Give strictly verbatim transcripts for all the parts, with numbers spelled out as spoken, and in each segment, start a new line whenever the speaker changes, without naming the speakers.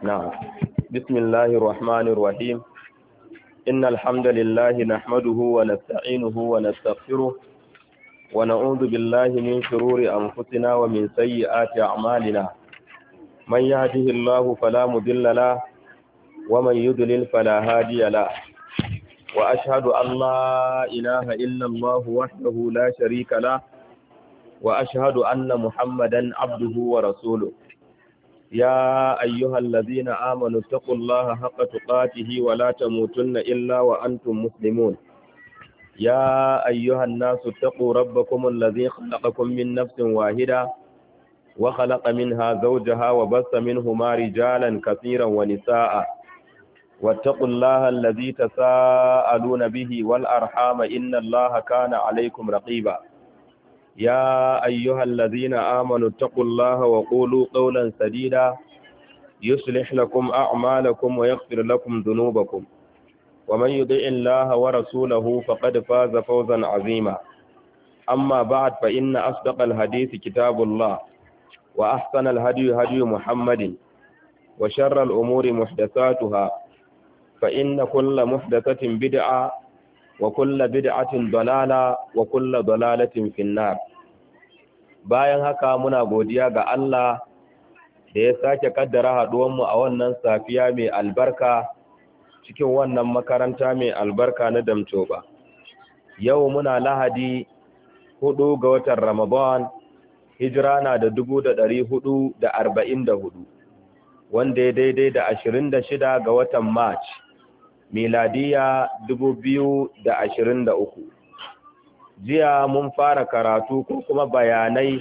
نعم. بسم الله الرحمن الرحيم. إن الحمد لله نحمده ونستعينه ونستغفره ونعوذ بالله من شرور أنفسنا ومن سيئات أعمالنا. من يهده الله فلا مضل له ومن يضلل فلا هادي له. وأشهد أن لا إله إلا الله وحده لا شريك له وأشهد أن محمدا عبده ورسوله. يا أيها الذين آمنوا اتقوا الله حق تقاته ولا تموتن إلا وأنتم مسلمون. يا أيها الناس اتقوا ربكم الذي خلقكم من نفس واحدة وخلق منها زوجها وبث منهما رجالا كثيرا ونساء. واتقوا الله الذي تساءلون به والأرحام إن الله كان عليكم رقيبا. يا أيها الذين آمنوا اتقوا الله وقولوا قولا سديدا يصلح لكم أعمالكم ويغفر لكم ذنوبكم ومن يطع الله ورسوله فقد فاز فوزا عظيما. أما بعد فإن أصدق الحديث كتاب الله وأحسن الهدي هدي محمد وشر الأمور محدثاتها فإن كل محدثة بدعة وكل بدعة ضلالة وكل ضلالة في النار. bayan haka muna godiya ga Allah da ya sake kaddara haduwanmu a wannan safiya mai albarka cikin wannan makaranta mai albarka na Damcoba. Yau muna Lahadi hudu ga watan Ramadan, hijira na da dubu da ɗari hudu da arba'in da hudu, wanda ya daidai da ashirin da shida ga watan March, miladiya dubu biyu da ashirin da uku. Jiya mun fara karatu ko kuma bayanai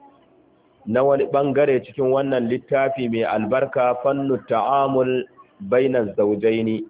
na wani bangare cikin wannan littafi mai albarka, fannu ta'amul bainaz zawjaini,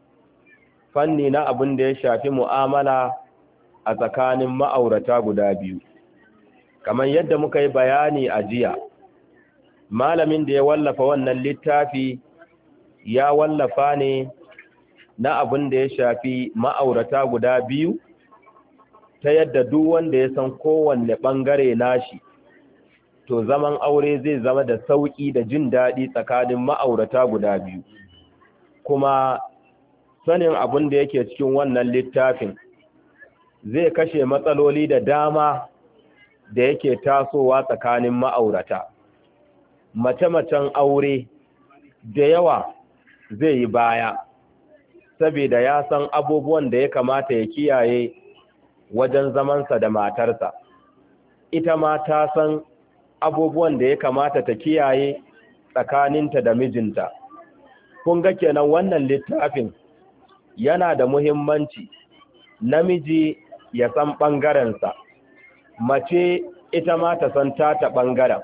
fanni na abin da ya shafi mu'amala a tsakanin ma'aurata guda biyu. Kamar yadda muka yi bayani a jiya, malamin da ya wallafa wannan littafi ya wallafa ne na abin da ya shafi ma'aurata guda biyu, ta yadda duk wanda ya san kowanne ɓangare nashi, to zaman aure zai zama da sauƙi da jin daɗi tsakanin ma'aurata guda biyu. Kuma sanin abin da yake cikin wannan littafin zai kashe matsaloli da dama da yake tasowa tsakanin ma'aurata. Mace-macen aure da yawa zai yi baya, saboda ya san abubuwan da ya kamata ya kiyaye wajen zamansa da matarsa. Ita ma ta san abubuwan da ya kamata ta kiyaye tsakaninta da mijinta. Kun ga kenan wannan littafin yana da muhimmanci namiji ya san ɓangarensa, mace ita ma ta san tata ɓangaren.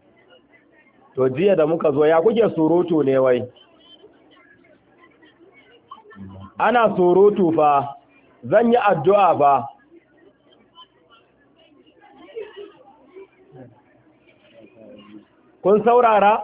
To jiya da muka zo ya kuke surutu ne wai? Ana surutu fa, zan yi addu'a ba. Kun saurara?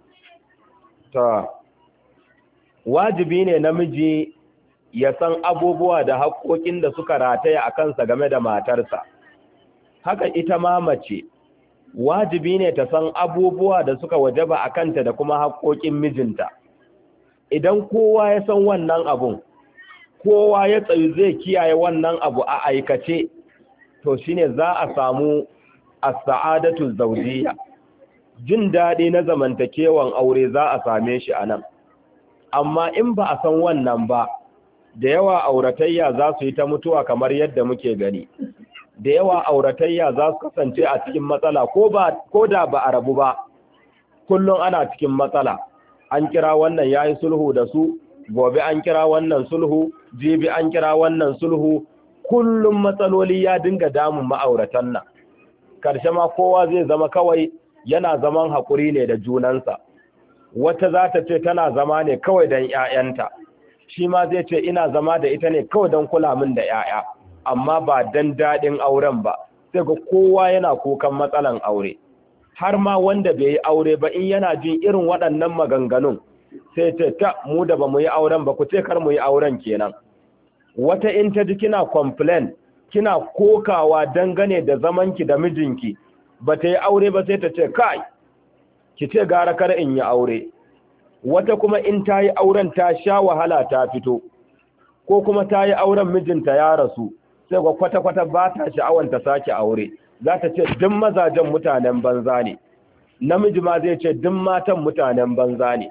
Ta wajibi ne namiji ya san abubuwa da haƙoƙin da suka rataya a kansa game da matarsa. Haka ita ma mace wajibi ne ta san abubuwa da suka wajaba a kanta da kuma haƙoƙin mijinta. Idan kowa ya san wannan abun, kowa ya tsayu zai kiyaye wannan abu a aikace, to shine za a samu as-sa'adatu zawjiyya. Jin daɗi na zamantakewan aure za a same shi a nan. Amma in ba a san wannan ba, da yawa auratayya za su yi ta mutuwa kamar yadda muke gani. Da yawa auratayya za su kasance a cikin matsala, ko da ba a rabu ba, kullum ana cikin matsala. An kira wannan ya yi sulhu da su, gobe an kira wannan sulhu, jibi an kira wannan sulhu, kullum matsaloli ya dinga damun ma'auratan nan. Karshe ma kowa zai zama kawai yana zaman haƙuri ne da junansa. Wata za ta ce tana zama ne kawai don ‘ya'yanta, shi ma zai ce ina zama da ita ne kawai don kula min da ‘ya'ya, amma ba don daɗin auren ba, sai ga kowa yana kukan matsalan aure. Har ma wanda bai yi aure ba in yana jin irin waɗannan maganganun, sai ce ta mu da ba mu yi auren ba, ku ce kar mu yi auren kenan. Wata in ta ji kina complain, kina kokawa dangane da zamanki da mijinki, ba ta yi aure ba sai ta ce kai ki ce gara kar in yi aure. wata kuma in ta yi auren ta sha wahala ta fito, ko kuma ta yi auren mijinta ya rasu, sai ga kwata-kwata ba ta sha'awan ta sake aure, za ta ce duk mazajen mutanen banza ne, namiji ma zai ce duk matan mutanen banza ne.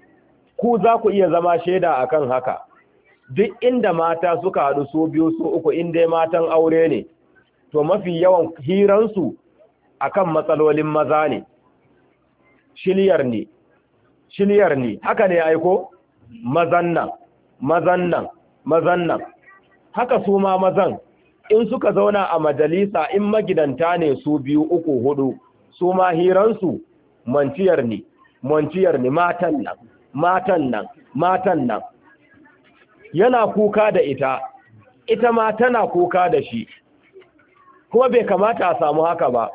Ku za ku iya zama shaida akan haka, duk inda mata suka haɗu su biyu su uku inda matan aure ne, to mafi yawan hiransu akan matsalolin maza ne, shiliyar ne, shiliyar ne, haka ne aiko? Mazan nan, mazan nan, mazan nan, haka su ma mazan, in suka zauna a majalisa in magidanta ne su biyu uku hudu, su ma hiransu manciyar ne, manciyar ne, matan nan, matan nan, matan nan. Yana kuka da ita, ita ma tana kuka da shi, kuma bai kamata a samu haka ba.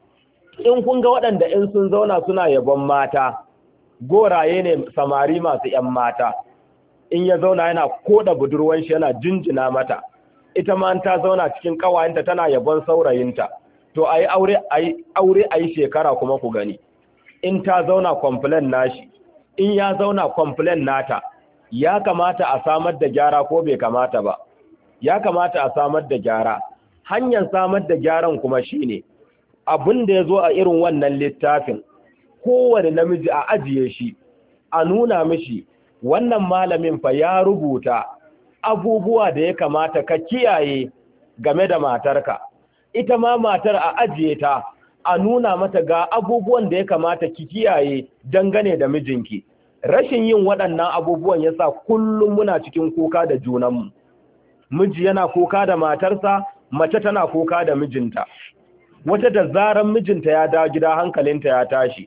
In kun ga waɗanda in sun zauna suna yabon mata, goraye ne samari masu ‘yan mata, in ya zauna yana koda budurwan shi yana jinjina mata, ita ma ta zauna cikin ƙawayenta tana yabon saurayinta, to a yi aure a yi shekara kuma ku gani, in ta zauna complain nashi, in ya zauna complain nata, ya kamata a samar da gyara ko bai kamata ba, ya kamata a samar da gyara. Hanyar samar da gyaran kuma shine abin da ya zo a irin wannan littafin, kowane namiji a ajiye shi, a nuna mishi wannan malamin fa ya rubuta abubuwa da ya kamata ka kiyaye game da matarka, ita ma matar a ajiye ta, a nuna mata ga abubuwan da ya kamata ki kiyaye dangane da mijinki. Rashin yin waɗannan abubuwan yasa kullum muna cikin kuka da junanmu, miji yana kuka da matarsa, mace tana kuka da mijinta. Wata da zaran mijinta ya dawo gida hankalinta ya tashi,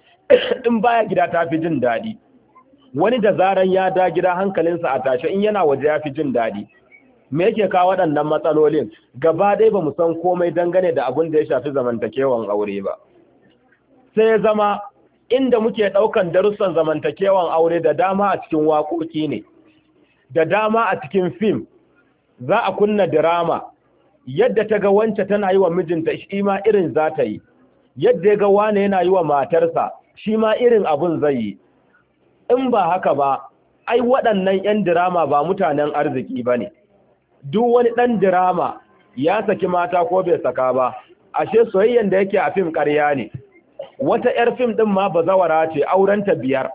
in baya gida ta fi jin daɗi. Wani da zaran ya dawo gida hankalinsa a tashi, in yana waje ya fi jin daɗi. Me yake kawo waɗannan matsalolin? Gaba ɗaya ba mu san komai dangane da abin da ya shafi zamantakewan aure ba. Sai ya zama inda muke ɗaukan darussan zamantakewan aure da dama a cikin waƙoƙi ne, da dama a cikin fim, za a kunna dirama, yadda ta ga wance tana yi wa mijinta shi ma irin za ta yi, yadda ya ga wane yana yi wa matarsa shi ma irin abin zai yi. In ba haka ba, ai waɗannan 'yan dirama ba mutanen arziki ba ne. Duk wani ɗan dirama ya saki mata ko bai saka ba, ashe soyayyen da yake a fim ƙarya ne. Wata 'yar fim ɗin ma bazawara ce, aurenta biyar.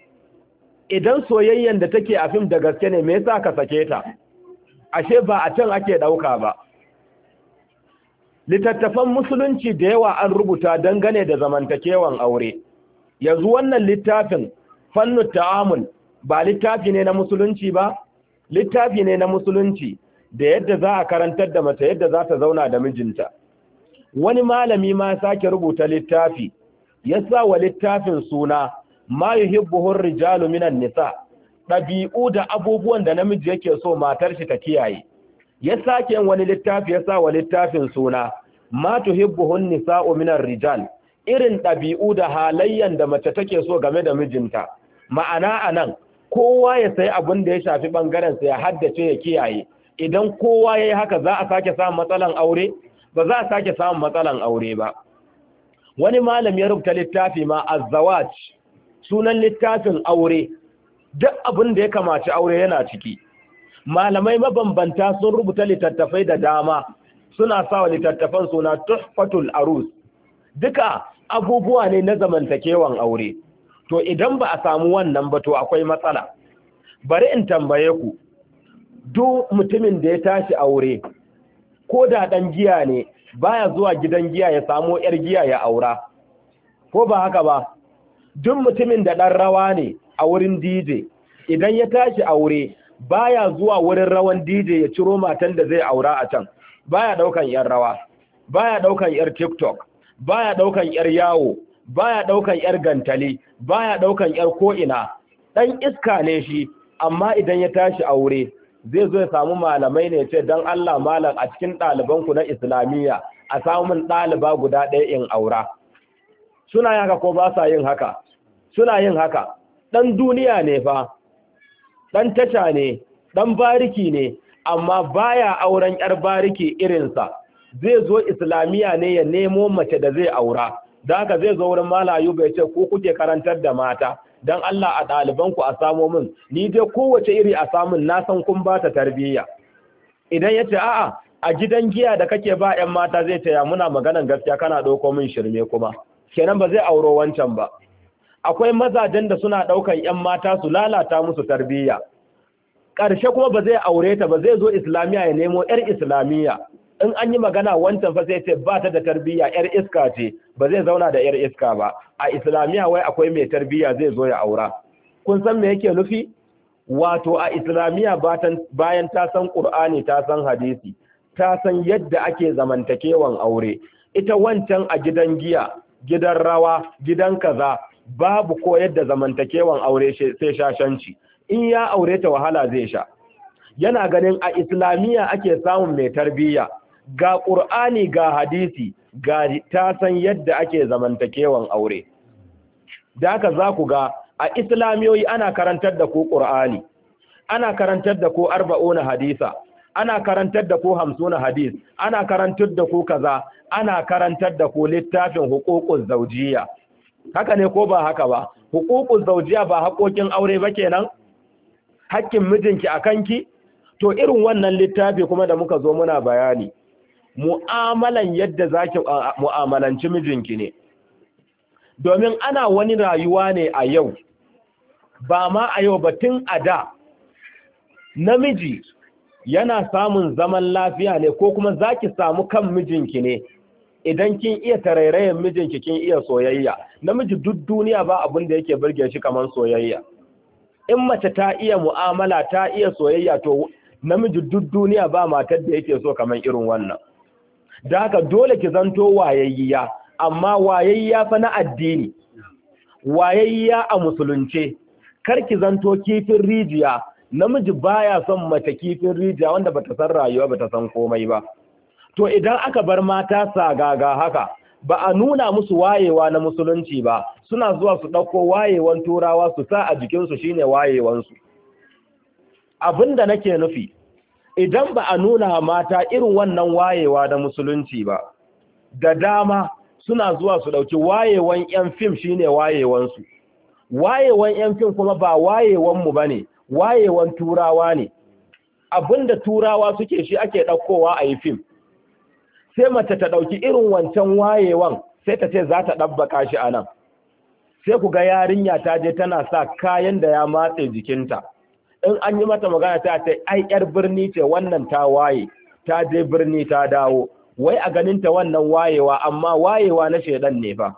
Idan soyayyen da take a fim da gaske ne, me yasa ka sake ta? Ashe ba a can ake ɗauka ba. Littattafan musulunci da yawa an rubuta dangane da zamantakewan aure. Yanzu wannan littafin fannu ta'amul ba littafi ne na musulunci ba? Littafi ne na musulunci da yadda za a karantar da mace yadda za ta zauna da mijinta. Wani malami ma sake rubuta littafi, ya sa wa littafin suna ma yuhibbuhur rijalu minan nisa, ɗabi'u da abubuwan da namiji yake so matar shi ta kiyaye. Ya sake wani littafi ya sa wa littafin suna ma tuhibbuhun nisa'u minar rijal, irin ɗabi'u da halayyan da mace take so game da mijinta. Ma'ana anan kowa ya sai abin da ya shafi bangaren sa ya haddace ya kiyaye. Idan kowa yayi haka za a sake samun matsalan aure? Ba za a sake samun matsalan aure ba. Wani malam ya rubuta littafi ma az-zawaj, sunan littafin aure, duk abin da ya kamaci aure yana ciki. Malamai mabambanta sun rubuta littattafai da dama, suna sawa littattafan suna tuhfatul arus. Duka abubuwa ne na zamantakewan aure. To idan ba a samu wannan ba to akwai matsala. Bari in tambaye ku, duk mutumin da ya tashi aure, ko da ɗan giya ne, baya zuwa gidan giya ya samo ‘yar giya ya aura, ko ba haka ba? Duk mutumin da ɗan rawa ne a wurin D J, idan ya tashi aure, baya zuwa wurin rawan D J ya ciro matan da zai aura a can, baya ɗaukan ‘yar rawa, baya ɗaukan ‘yar TikTok, baya ɗaukan ‘yar yawo, baya ɗaukan ‘yar gantali, baya ɗaukan ‘yar ko'ina. Ɗan iska ne shi, amma idan ya tashi aure, zai zo ya samu malamai ne ce don Allah malam a cikin ɗalibanku na Islamiyya a samun ɗaliba guda ɗaya in aura. Suna yin haka ko ba sa yin haka? Suna yin haka. Ɗan duniya ne fa, ɗan tasha ne, ɗan bariki ne, amma baya auren ‘yar bariki irinsa. Zai zo Islamiyya ne ya nemo mace da zai aura. Da haka zai zo wurin Malam Ayuba ya ce ko kuke karantar da mata, dan Allah a ɗaliban ku a samo min ni dai kowace iri a samun na san kun ba ta tarbiyya idan yace a'a a gidan giya da kake ba ƴan mata zai ce ya muna maganan gaskiya kana ɗauko min shirme kuma kenan ba zai auro wancan ba. Akwai mazajen da suna ɗaukan ƴan mata su lalata musu tarbiyya ƙarshe kuma ba zai aure ta ba zai zo islamiyya ya nemo ƴar islamiyya in an yi magana wancan fa sai ce ba ta da tarbiyya ƴar iska ce ba zai zauna da ƴar iska ba a islamiyya wai akwai mai tarbiyya zai zo ya aura. Kun san me yake nufi? Wato a islamiyya bayan ta san Qur'ani ta san hadisi ta san yadda ake zamantakewan aure ita wancan a gidan giya gidan rawa gidan kaza babu ko yadda zamantakewan aure sai shashanci in ya aure ta wahala zai sha. Yana ganin a islamiyya ake samun mai tarbiyya ga Qur'ani ga hadisi ga ta san yadda ake zamantakewan aure. Da haka za ku ga a islamiyoyi ana karantar da ku Qur'ani ana karantar da ku arba'una hadisa ana karantar da ku hamsuna hadis ana karantar da ku kaza ana karantar da ku littafin huququz zawjiyya. Haka ne ko ba haka ba? Huququz zawjiyya ba haƙoƙin aure ba kenan? Haƙƙin mijinki akan ki? To irin wannan littafi kuma da muka zo muna bayani mu'amalan yadda zaki mu'amalanci mijinki ne. Domin ana wani rayuwa ne a yau ba ma a yau ba tun a da namiji yana samun zaman lafiya ne ko kuma zaki samu kan mijinki ne idan kin iya tarairayen mijinki kin iya soyayya. Namiji duk duniya ba abin da yake burge shi kamar soyayya. In mace ta iya mu'amala ta iya soyayya to namiji duk duniya ba matar da yake so kamar irin wannan. Da haka dole ki zanto wayayya amma wayayya fa na addini wayayya a musulunce kar ki zanto kifin rijiya. Namiji baya son mace kifin rijiya wanda bata san rayuwa bata san komai ba. To idan aka bar mata sagaga haka ba a nuna musu wayewa na musulunci ba suna zuwa su ɗauko wayewan turawa su sa a jikinsu shine wayewansu. Abinda nake nufi idan ba a nuna mata irin wannan wayewa na musulunci ba da dama suna zuwa su ɗauki wayewan ƴan fim shine wayewansu. Wayewan ƴan fim kuma ba wayewanmu bane wayewan turawa ne. Abinda turawa suke shi ake ɗaukowa a yi fim. Sai mace ta ɗauki irin wancan wayewan sai ta ce za ta ɗabbaka shi a nan. Sai ku ga yarinya ta je tana sa kayan da ya matse jikinta. In an yi mata magana ta ce ai yar birni ce wannan ta waye ta je birni ta dawo wai a ganinta wannan wayewa amma wayewa na shedan ne fa.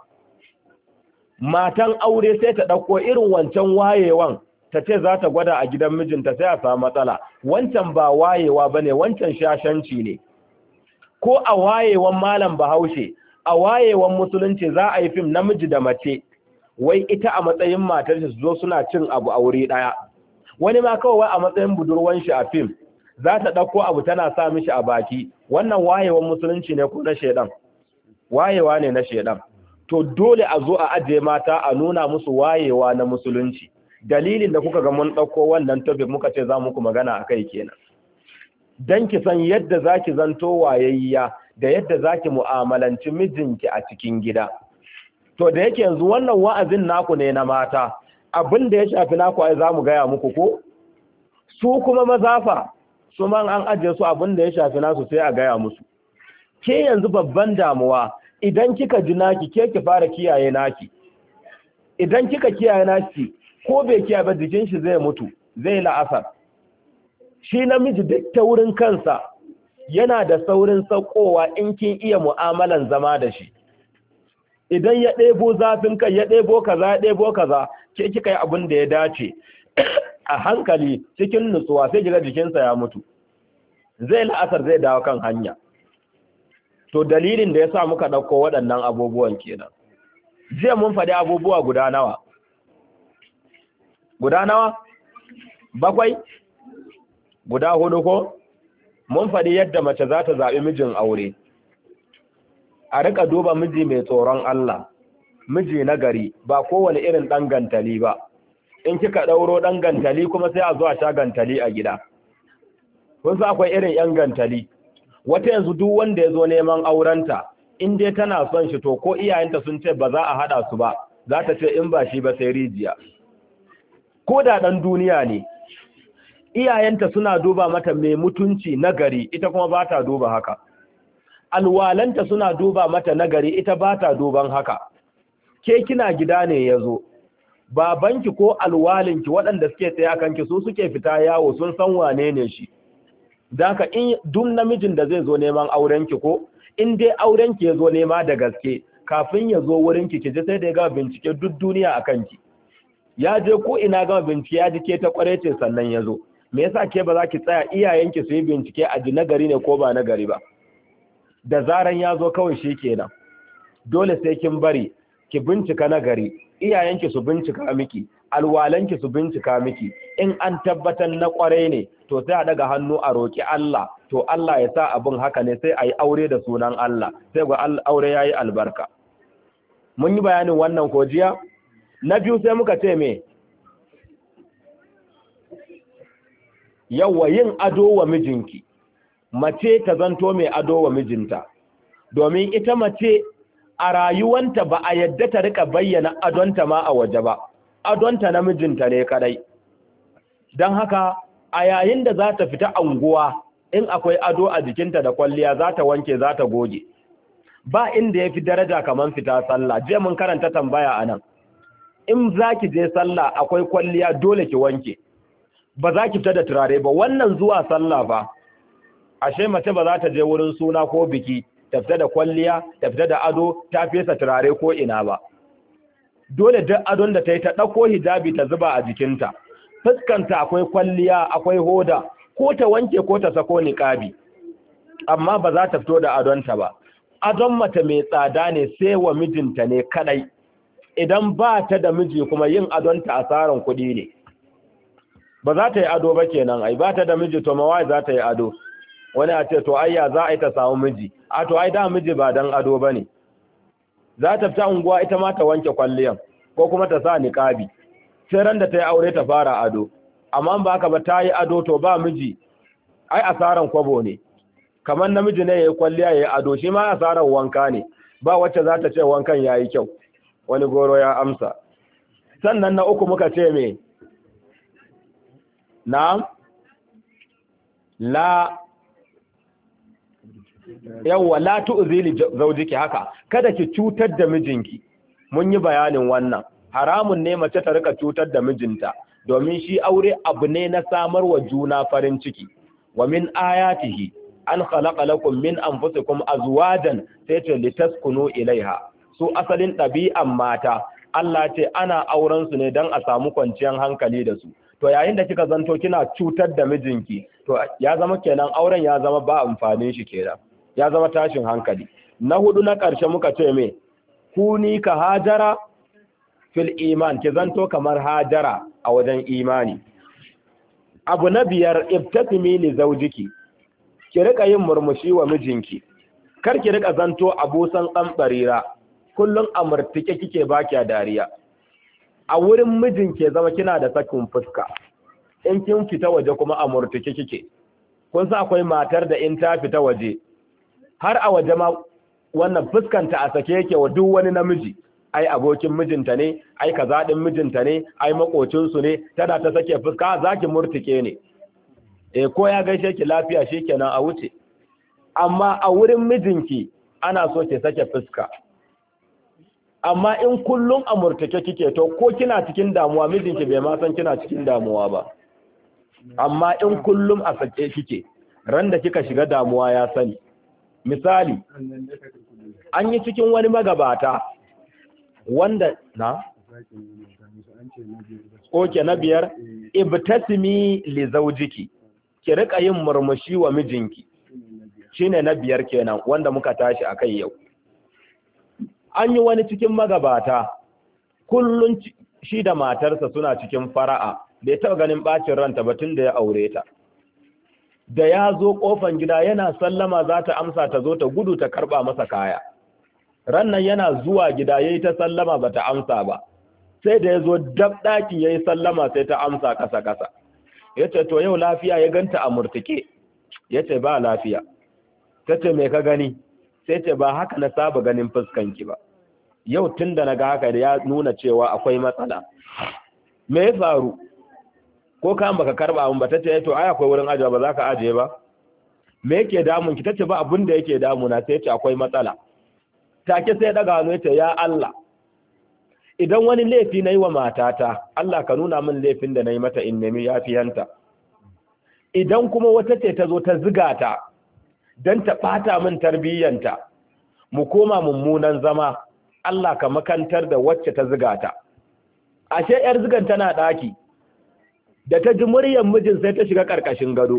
Matan aure sai ta ɗauko irin wancan wayewan ta ce za ta gwada a gidan mijinta sai a samu matsala. Wancan ba wayewa bane wancan shashanci ne. Ko a wayewan malam Bahaushe a wayewan musulunci za a yi fim namiji da mace wai ita a matsayin matar su zo suna cin abu a wuri daya. Wani ma kawai a matsayin budurwan shi a fim za ta dauko abu tana sa mishi a baki. Wannan wayewan musulunci ne ko na shedan? Wayewa ne na shedan. To dole a zo a aje mata a nuna musu wayewa na musulunci. Dalilin da kuka ga mun dauko wannan topic muka ce za muku magana akai kenan. Dan ki san yadda zaki zanto wayayya da yadda zaki mu'amalanci mijinki a cikin gida. To da yake yanzu wannan wa'azin naku ne na mata, abin da ya shafi naku ai zamu gaya muku ko su kuma mazafa su man an aje su abin da ya shafi nasu sai a gaya musu. Ke yanzu babban damuwa idan kika ji naki ke ki fara kiyaye naki. Idan kika kiyaye naki ko bai kiyaye ba jikin shi zai mutu, zai la'asar. Shi namiji duk ta wurin kansa yana da saurin saukowa in kin iya mu'amalan zama da shi. Idan ya ɗebo zafin kai ya ɗebo kaza ya ɗebo kaza ke kika yi abin da ya dace a hankali cikin nutsuwa sai kiga jikinsa ya mutu, zai la'asar zai dawo kan hanya. To dalilin da ya sa muka ɗauko waɗannan abubuwan kenan. Jiya mun faɗi abubuwa guda nawa guda nawa bakwai guda hudu ko mun faɗi yadda mace za ta zaɓi mijin aure. A rika duba miji mai tsoron Allah, miji na gari, ba kowane irin ɗan gantali ba. In kika ɗauro ɗan gantali kuma sai a zo a sha gantali a gida. Kun sa akwai irin ‘yan gantali. Wata yanzu duk wanda ya zo neman aurenta, in dai tana son shi to ko iyayenta sun ce ba za a haɗa su ba, za ta ce in ba shi ba sai rijiya. ko da ɗan duniya ne iyayenta suna duba mata mai mutunci nagari, ita kuma ba ta duba haka. Alwalanta suna duba mata nagari, ita ba ta duban haka. Ke kina gida ne ya zo, babanki ko alwalinki waɗanda suke tsaye a kanki su suke fita yawo sun san wane ne shi. Daka in duk namijin da zai zo neman aurenki ko in dai aurenki ya zo nema da gaske, kafin ya zo wurinki ki ji sai da ya gama bincike duk duniya a kanki. Ya je ko ina gama bincike ya ji ke ta kware ce sannan ya zo. Me yasa ke ba za ki tsaya iyayenki su yi bincike a ji nagari ne ko ba nagari ba? Da zaran ya zo kawai shi kenan. Dole sai kin bari ki bincika nagari, iyayenki su bincika miki, alwalanki su bincika miki. In an tabbatar na kwarai ne, to sai a daga hannu a roki Allah, to Allah ya sa abin haka ne sai a yi aure da sunan Allah, sai ga aure ya yi albarka. Mun yi bayanin wannan ko jiya? Na biyu sai muka ce me? Yawwa yin ado wa mijinki, mace ta zanto mai ado wa mijinta, domin ita mace a rayuwanta ba a yadda ta rika bayyana adonta ma a waje ba, adonta na mijinta ne kadai. Don haka a yayin da za ta fita anguwa in akwai ado a jikinta da kwalliya za ta wanke za ta goge. Ba inda ya fi daraja kamar fita sallah, je mun karanta tambaya a nan. In za ki je sallah akwai kwalliya dole ki wanke. Ba za ki fita da turare ba, wannan zuwa sallah ba. Ashe mace ba za ta je wurin suna ko biki ta fita da kwalliya, ta fita da ado, ta fesa turare ko ina ba. Dole duk adon da ta yi ta ɗauko hijabi ta zuba a jikinta. Fuskanta akwai kwalliya, akwai hoda, ko ta wanke ko ta sako niqabi. Amma ba za ta fito da adonta ba. Adon mata mai tsada ne sai wa mijinta ne kadai. Idan ba ta da miji kuma yin adonta asaran kuɗi ne. Ba za ta yi ado ba kenan, ai ba ta da miji to mawai za ta yi ado. Wani a ce to ayya za a yi ta samu miji, a to ai da miji ba dan ado ba ne. Za ta fita unguwa ita ma ta wanke kwalliyan ko kuma ta sa niqabi. Sai ran da ta yi aure ta fara ado. Amma ba haka ba ta yi ado to ba miji, ai asaran kwabo ne. Kamar namiji ne ya yi kwalliya ya yi ado, shi ma asaran wanka ne. Ba wacce za ta ce wankan ya yi kyau. Wani goro ya amsa. Sannan na uku muka ce me? Na'am? La yawwa la tu'zili zawjiki haka, kada ki cutar da mijinki. Mun yi bayanin wannan. Haramun ne mace ta rika cutar da mijinta, domin shi aure abu ne na samar wa juna farin ciki. Wa min ayatihi an khalaqa lakum min anfusikum azwajan sai ce litaskunu ilaiha. Su asalin ɗabi'an mata Allah ce ana auren su ne don a samu kwanciyar hankali da su. To yayin da kika zanto kina cutar da mijinki, to ya zama kenan auren ya zama ba amfanin shi kenan. Ya zama tashin hankali. Na hudu na ƙarshe muka ce me? Kuni ka hajara fil iman, ki zanto kamar hajara a wajen imani. Abu na biyar, ibtasimi li zawjiki. Ki rika yin murmushi wa mijinki. Kar ki rika zanto abusan kambarira. Kullum a murtike kike baki dariya. A wurin mijin ke zama kina da sakin fuska. In kin fita waje kuma a murtike kike. Kun san akwai matar da in ta fita waje har a waje ma wannan fuskanta a sake yake wa duk wani namiji. Ai abokin mijinta ne, ai kaza din mijinta ne, ai makocin su ne, tana ta sake fuska, zaki murtike ne. Eh ko ya gaishe ki lafiya shikenan a wuce. Amma a wurin mijinki ana so ki sake fuska. Amma in kullum a murtake kike to ko kina cikin damuwa mijinki bai ma san kina cikin damuwa ba. Amma in kullum a sake kike, ran da kika shiga damuwa ya sani. Misali, an yi cikin wani magabata wanda na Oke na biyar, ibtasimi li zawjiki. Ki rika yin murmushi wa mijinki. Shine na biyar kenan wanda muka tashi akai yau. An yi wani cikin magabata, kullun shi da matarsa suna cikin fara'a, bai taɓa ganin ɓacin ranta ba tun da ya aure ta. Da ya zo ƙofan gida yana sallama za ta amsa ta zo ta gudu ta karɓa masa kaya. Rannan yana zuwa gida ya yi ta sallama ba ta amsa ba. Sai da ya zo dab ɗaki ya yi sallama sai ta amsa ƙasa-ƙasa. Ya ce, to yau lafiya, ya ganta a murtuke. Ya ce, ba lafiya. Ta ce, me ka gani? Sai ce, ba haka na saba ganin fuskanki ba. Yau tun da na ga haka ya nuna cewa akwai matsala. Me ya faru? ko kan baka karba mun ba tace to ai akwai wurin ajiye ba za ka ajiye ba me yake damun ki tace ba abin da yake damuna sai ce akwai matsala take sai daga hannu yace ya Allah idan wani laifi nayi wa matata Allah ka nuna min laifin da nayi mata in nemi yafiyanta idan kuma wata ce ta zo ta ziga ta dan ta bata min tarbiyyanta mu koma mummunan zama Allah ka makantar da wacce ta ziga ta ashe yar zigan tana daki da ta ji muryar mijin sai ta shiga karkashin gado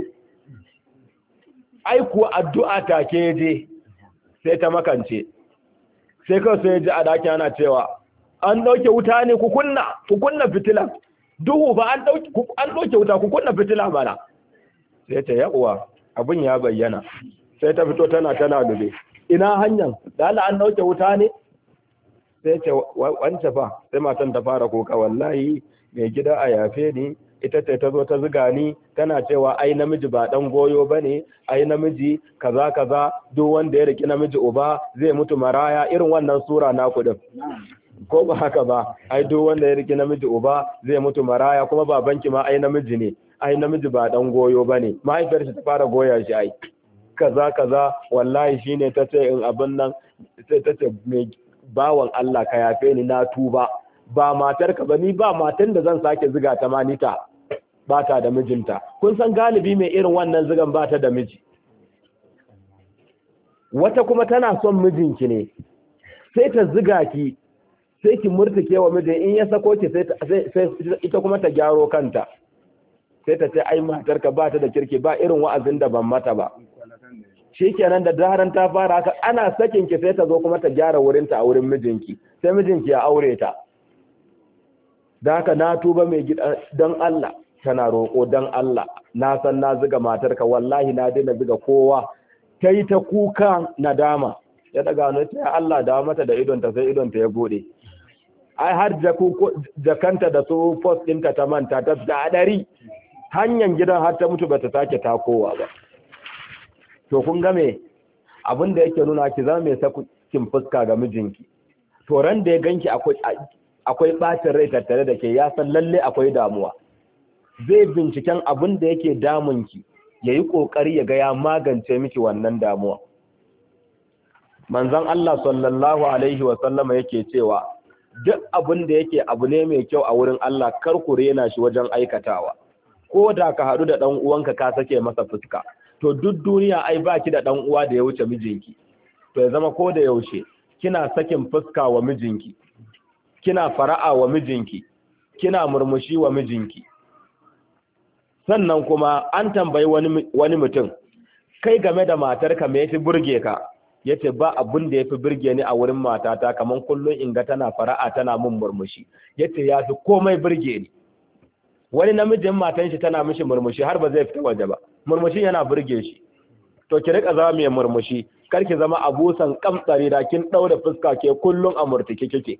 ai kuwa addu'a take je sai ta makance sai kawai sai ji a daki ana cewa an dauke wuta ne ku kunna ku kunna fitila duhu ba an dauke an dauke wuta ku kunna fitila mana sai ta yawa abun ya bayyana sai ta fito tana tana dube ina hanyar da Allah an dauke wuta ne sai ce wance fa sai matan ta fara koka wallahi mai gida a yafe ni ita ce ta zo ta ziga ni tana cewa ai namiji ba dan goyo bane ai namiji kaza kaza duk wanda ya riki namiji uba zai mutu maraya irin wannan sura na kudin ko ba haka ba ai duk wanda ya riki namiji uba zai mutu maraya kuma babanki ma ai namiji ne ai namiji ba dan goyo bane mahaifiyar shi ta fara goya shi ai kaza kaza wallahi shine tace in abin nan sai tace me bawan Allah ka yafe ni na tuba ba matarka ba ni ba matan da zan sake ziga ta manita ba ta da mijinta kun san galibi mai irin wannan zigan ba ta da miji wata kuma tana son mijinki ne sai ta ziga ki sai ki murtuke wa mijin in ya sako ki sai sai ita kuma ta gyaro kanta sai ta ce ai matarka ba ta da kirki ba irin wa'azin da ban mata ba shikenan da daran ta fara haka ana sakin ki sai ta zo kuma ta gyara wurinta a wurin mijinki sai mijinki ya aure ta da haka na tuba mai gida don Allah tana roƙo don Allah na san na ziga matarka wallahi na daina ziga kowa kai ta kuka nadama ya daga no ta Allah da mata da idonta sai idonta ya gode ai har jakanta da su post ɗinta ta manta ta dadari hanyar gidan har ta mutu bata sake takowa ba to kun ga me abin da yake nuna ki zama mai sakin fuska ga mijinki to ran da ya ganki akwai akwai bacin rai tattare da ke ya san lalle akwai damuwa zai binciken abin da yake damunki yayi kokari ya ga ya magance miki wannan damuwa manzon Allah sallallahu alaihi wa sallama yake cewa duk abin da yake abu ne mai kyau a wurin Allah kar ku rena shi wajen aikatawa ko da ka haɗu da ɗan uwanka ka sake masa fuska to duk duniya ai baki da ɗan uwa da ya wuce mijinki to ya zama ko da yaushe kina sakin fuska wa mijinki kina fara'a wa mijinki kina murmushi wa mijinki sannan kuma an tambayi wani wani mutum kai game da matarka me yafi burge ka yace ba abun da yafi burge ni a wurin matata kaman kullun inga tana fara'a tana mun murmushi yace yafi komai burge ni wani namijin matan shi tana mishi murmushi har ba zai fita waje ba murmushi yana burge shi to ki rika zama mai murmushi kar ki zama abusan kamtsari da kin daura fuska ke kullun a murtike kike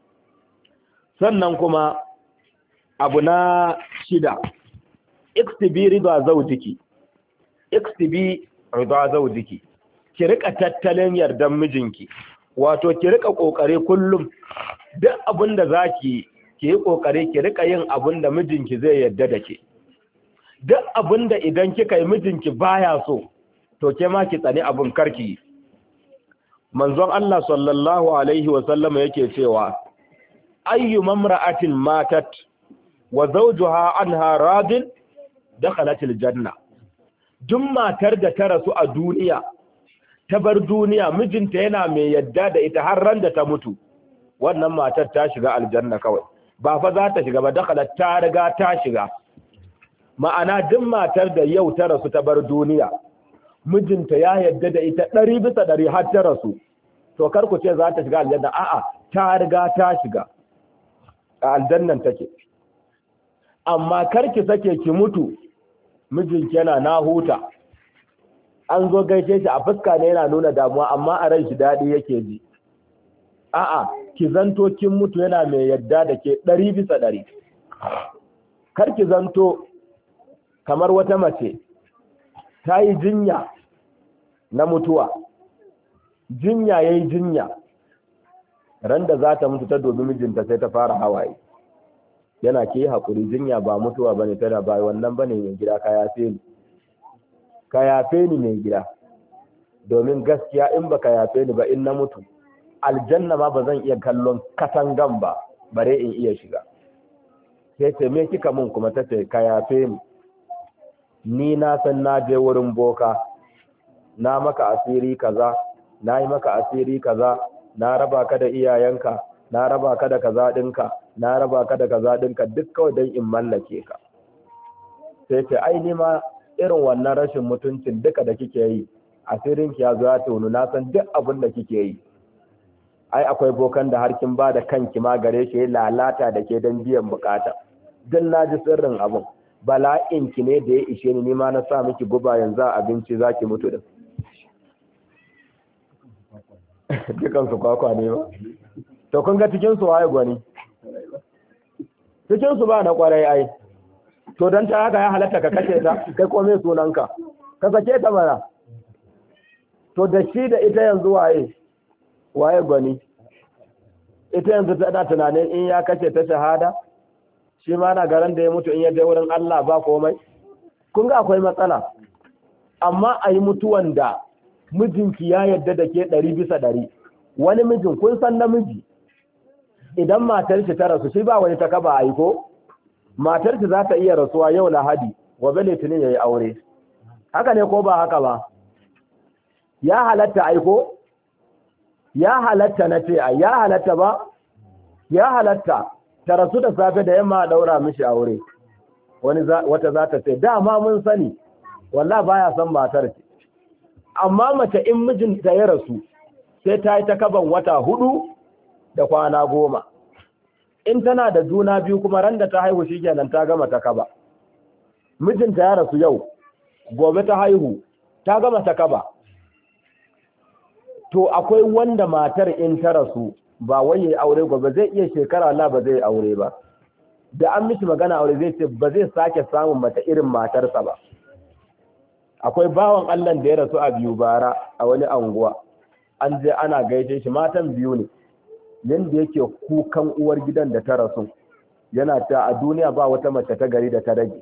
sannan kuma abu na shida iktibi rida zawjiki iktibi rida zawjiki ki rika tattalin yardan mijinki wato ki rika kokari kullum duk abinda zaki ki yi kokari ki rika yin abinda mijinki zai yarda da ke duk abinda idan kika yi mijinki baya so to ke ma ki tsani abun karki manzon Allah sallallahu alaihi wa sallam yake cewa ayyu mamra'atin matat wa zawjuha anha radin dakhalatil janna duk matar da ta rasu a duniya ta bar duniya mijinta yana mai yadda da ita har ran da ta mutu wannan matar ta shiga aljanna kawai ba fa za ta shiga ba dakhalat ta riga ta shiga ma'ana duk matar da yau ta rasu ta bar duniya mijinta ya yadda da ita ɗari bisa ɗari har ta rasu to kar ku ce za ta shiga aljanna a'a ta riga ta shiga a aljannan take amma kar ki sake ki mutu mijinki yana na huta an zo gaishe shi a fuska ne yana nuna damuwa amma a ran shi daɗi yake ji a'a ki zanto kin mutu yana mai yadda da ke ɗari bisa ɗari kar ki zanto kamar wata mace ta yi jinya na mutuwa jinya ya yi jinya ran da za ta mutu ta domin mijinta sai ta fara hawaye yana ke haƙuri, jinya ba mutuwa bane, tana ba wannan bane mai gida, ka yafe ni ka yafe ni mai gida, domin gaskiya in baka yafe ni ba in na mutu aljanna ma ba zan iya kallon katangan ba bare in iya shiga. sai ce me kika mun kuma tace ka yafe ni, ni na san na je wurin boka na maka asiri kaza, na yi maka asiri kaza, na raba ka da iyayenka, na raba ka da kaza dinka, na raba ka da kaza dinka, duk kawai don in mallake ka. sai ce ai ni ma irin wannan rashin mutuncin duka da kike yi asirin ki ya zo ya tonu, na san duk abin da kike yi. ai akwai bokan da har kin ba da kanki ma gare shi lalata da ke don biyan bukata, dan naji sirrin abin, bala'in ki ne da ya ishe ni, ni ma na sa miki guba yanzu a abinci zaki mutu din. dukan su kwakwa ne ba, to kun ga cikin su waye gwani, cikin su ba na kwarai ai, to dan ta haka ya halatta ka kashe ta, kai kome sunanka ka sake ta mana. to da shi da ita yanzu waye waye gwani, ita yanzu tana tunanin in ya kashe ta shahada, shi ma na garan da ya mutu in ya je wurin Allah ba komai. kun ga akwai matsala. amma a yi mutuwan da mijinki ya yadda da ke ɗari bisa ɗari. wani mijin kun san namiji idan matar shi ta rasu shi ba wani takaba a yi ko, matar shi za ta iya rasuwa yau Lahadi gobe Litinin ya yi aure, haka ne ko ba haka ba? ya halatta aiko, ya halatta na ce ya halatta ba, ya halatta ta rasu da safe da yamma a daura mishi aure. wani wata za ta ce dama mun sani wallahi baya son matar ce, amma mace in mijinta ya rasu sai ta yi ta kaban wata hudu da kwana goma. in tana da juna biyu kuma ran da ta haihu shikenan ta gama ta kaba. mijinta ya rasu yau, gobe ta haihu, ta gama ta kaba. to akwai wanda matar in ta rasu ba wai ya aure gobe zai iya shekara Allah ba zai aure ba, da an mishi magana aure zai ce ba zai sake samun mata irin matarsa ba. akwai bawan Allah da ya rasu a biyu bara a wani anguwa, an je ana gaishe shi, matan biyu ne, yanda yake kukan uwar gidan da ta rasu yana ta a duniya ba wata mace ta gari da ta rage,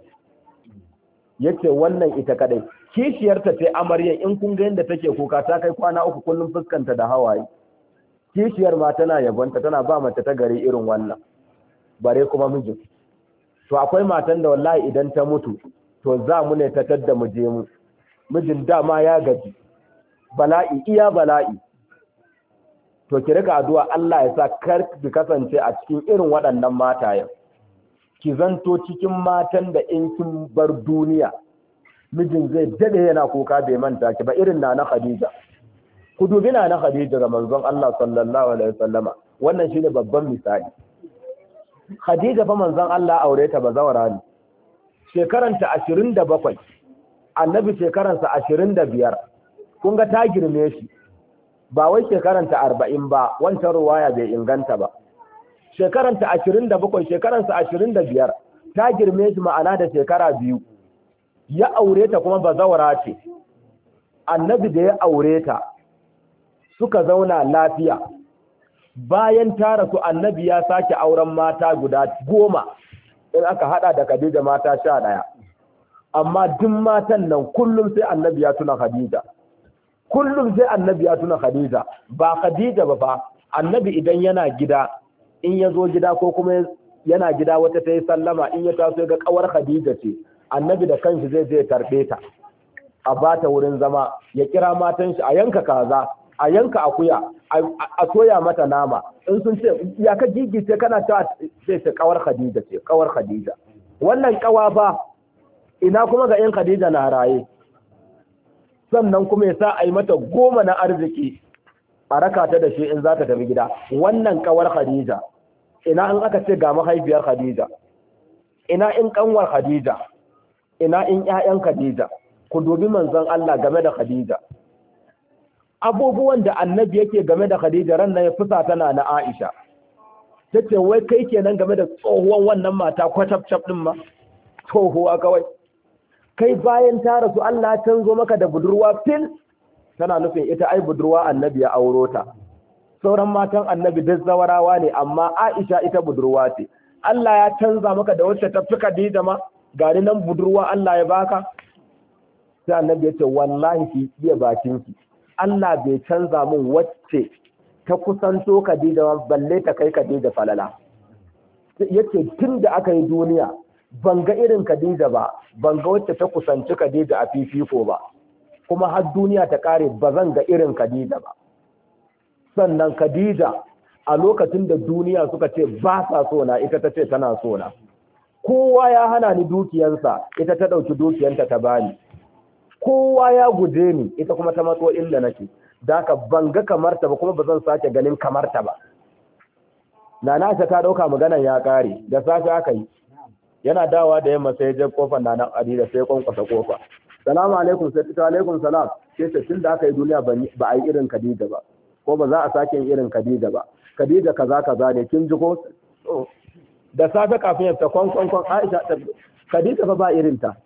yake wannan ita kadai. kishiyarta ce amaryan in kun ga yanda take kuka ta kai kwana uku kullum fuskanta da hawaye, kishiyar ma tana yabonta tana ba mace ta gari irin wannan, bare kuma mijin. to akwai matan da wallahi idan ta mutu to za mu ne ta tadda mu je mu, mijin dama ya gaji, bala'i iya bala'i. to ki rika addu'a Allah ya sa kar ki kasance a cikin irin waɗannan matayen, ki zanto cikin matan da in kin bar duniya mijin zai dade yana kuka bai manta ki ba, irin na na Khadija. ku dubi na na Khadija ga manzon Allah sallallahu alaihi wasallama, wannan shine babban misali. Khadija fa manzon Allah aure ta bazawara ne, shekaranta ashirin da bakwai, annabi shekaransa ashirin da biyar. kun ga ta girme shi, ba wai shekaranta arba'in ba, wancan ruwaya bai inganta ba. shekaranta ashirin da bakwai, shekaransa ashirin da biyar, ta girme shi ma'ana da shekara biyu. ya aure ta kuma bazawara ce. annabi da ya aure ta suka zauna lafiya. bayan ta rasu annabi ya sake auren mata guda goma, in aka hada da Khadija mata sha ɗaya. amma duk matan nan kullum sai annabi ya tuna Khadija, kullum sai annabi ya tuna Khadija. ba Khadija ba fa, annabi idan yana gida, in ya zo gida ko kuma yana gida wata ta yi sallama, in ya taso ga kawar Khadija ce, annabi da kanshi zai je tarbe ta, a bata wurin zama, ya kira matan shi a yanka kaza, a yanka akuya, a soya mata nama. in sun ce ya ka gigice kana ta sai ta kawar Khadija ce, kawar Khadija. wannan kawa ba ina kuma ga in Khadija na raye. sannan kuma ya sa a yi mata goma na arziki a raka ta da shi in za ta tafi gida. wannan kawar Khadija. ina in aka ce ga mahaifiyar Khadija, ina in kanwar Khadija, ina in ƴaƴan Khadija. ku dubi manzon Allah game da Khadija, abubuwan da annabi yake game da Khadija. ran nan ya fusa tana na Aisha, tace wai kai kenan game da tsohuwan wannan mata kwatafcap din ma, tsohuwa kawai kai, bayan ta rasu Allah ya canzo maka da budurwa fil. tana nufin ita ai budurwa annabi ya auro ta, sauran matan annabi duk zawarawa ne, amma Aisha ita budurwa ce. Allah ya canza maka da wacce ta fi Khadija ma gari nan budurwa Allah ya baka sai annabi ya ce wallahi ki iya bakin ki Allah bai canza min wacce ta kusanto Khadija ba balle ta kai Khadija falala yace tunda aka yi duniya ban ga irin Khadija ba ban ga wacce ta kusanci Khadija a fifiko ba kuma har duniya ta kare ba zan ga irin Khadija ba sannan Khadija a lokacin da duniya suka ce ba sa so na ita ta ce tana so na kowa ya hana ni dukiyansa ita ta dauki dukiyanta ta bani kowa ya guje ni ita kuma ta matso inda nake daka ban ga kamarta ba kuma ba zan sake ganin kamarta ba Nana ta ta dauka maganan ya kare da safe aka yi yana dawa da yamma sai je kofar Nana Adida sai kwankwasa kofa salamu alaikum sai ta alaikum salam sai ta tunda aka yi duniya ba a yi irin Khadija ba ko ba za a sake yin irin Khadija ba Khadija kaza kaza ne kin ji ko da safe kafin ta kwankwankwan Aisha ta Khadija ba ba irin ta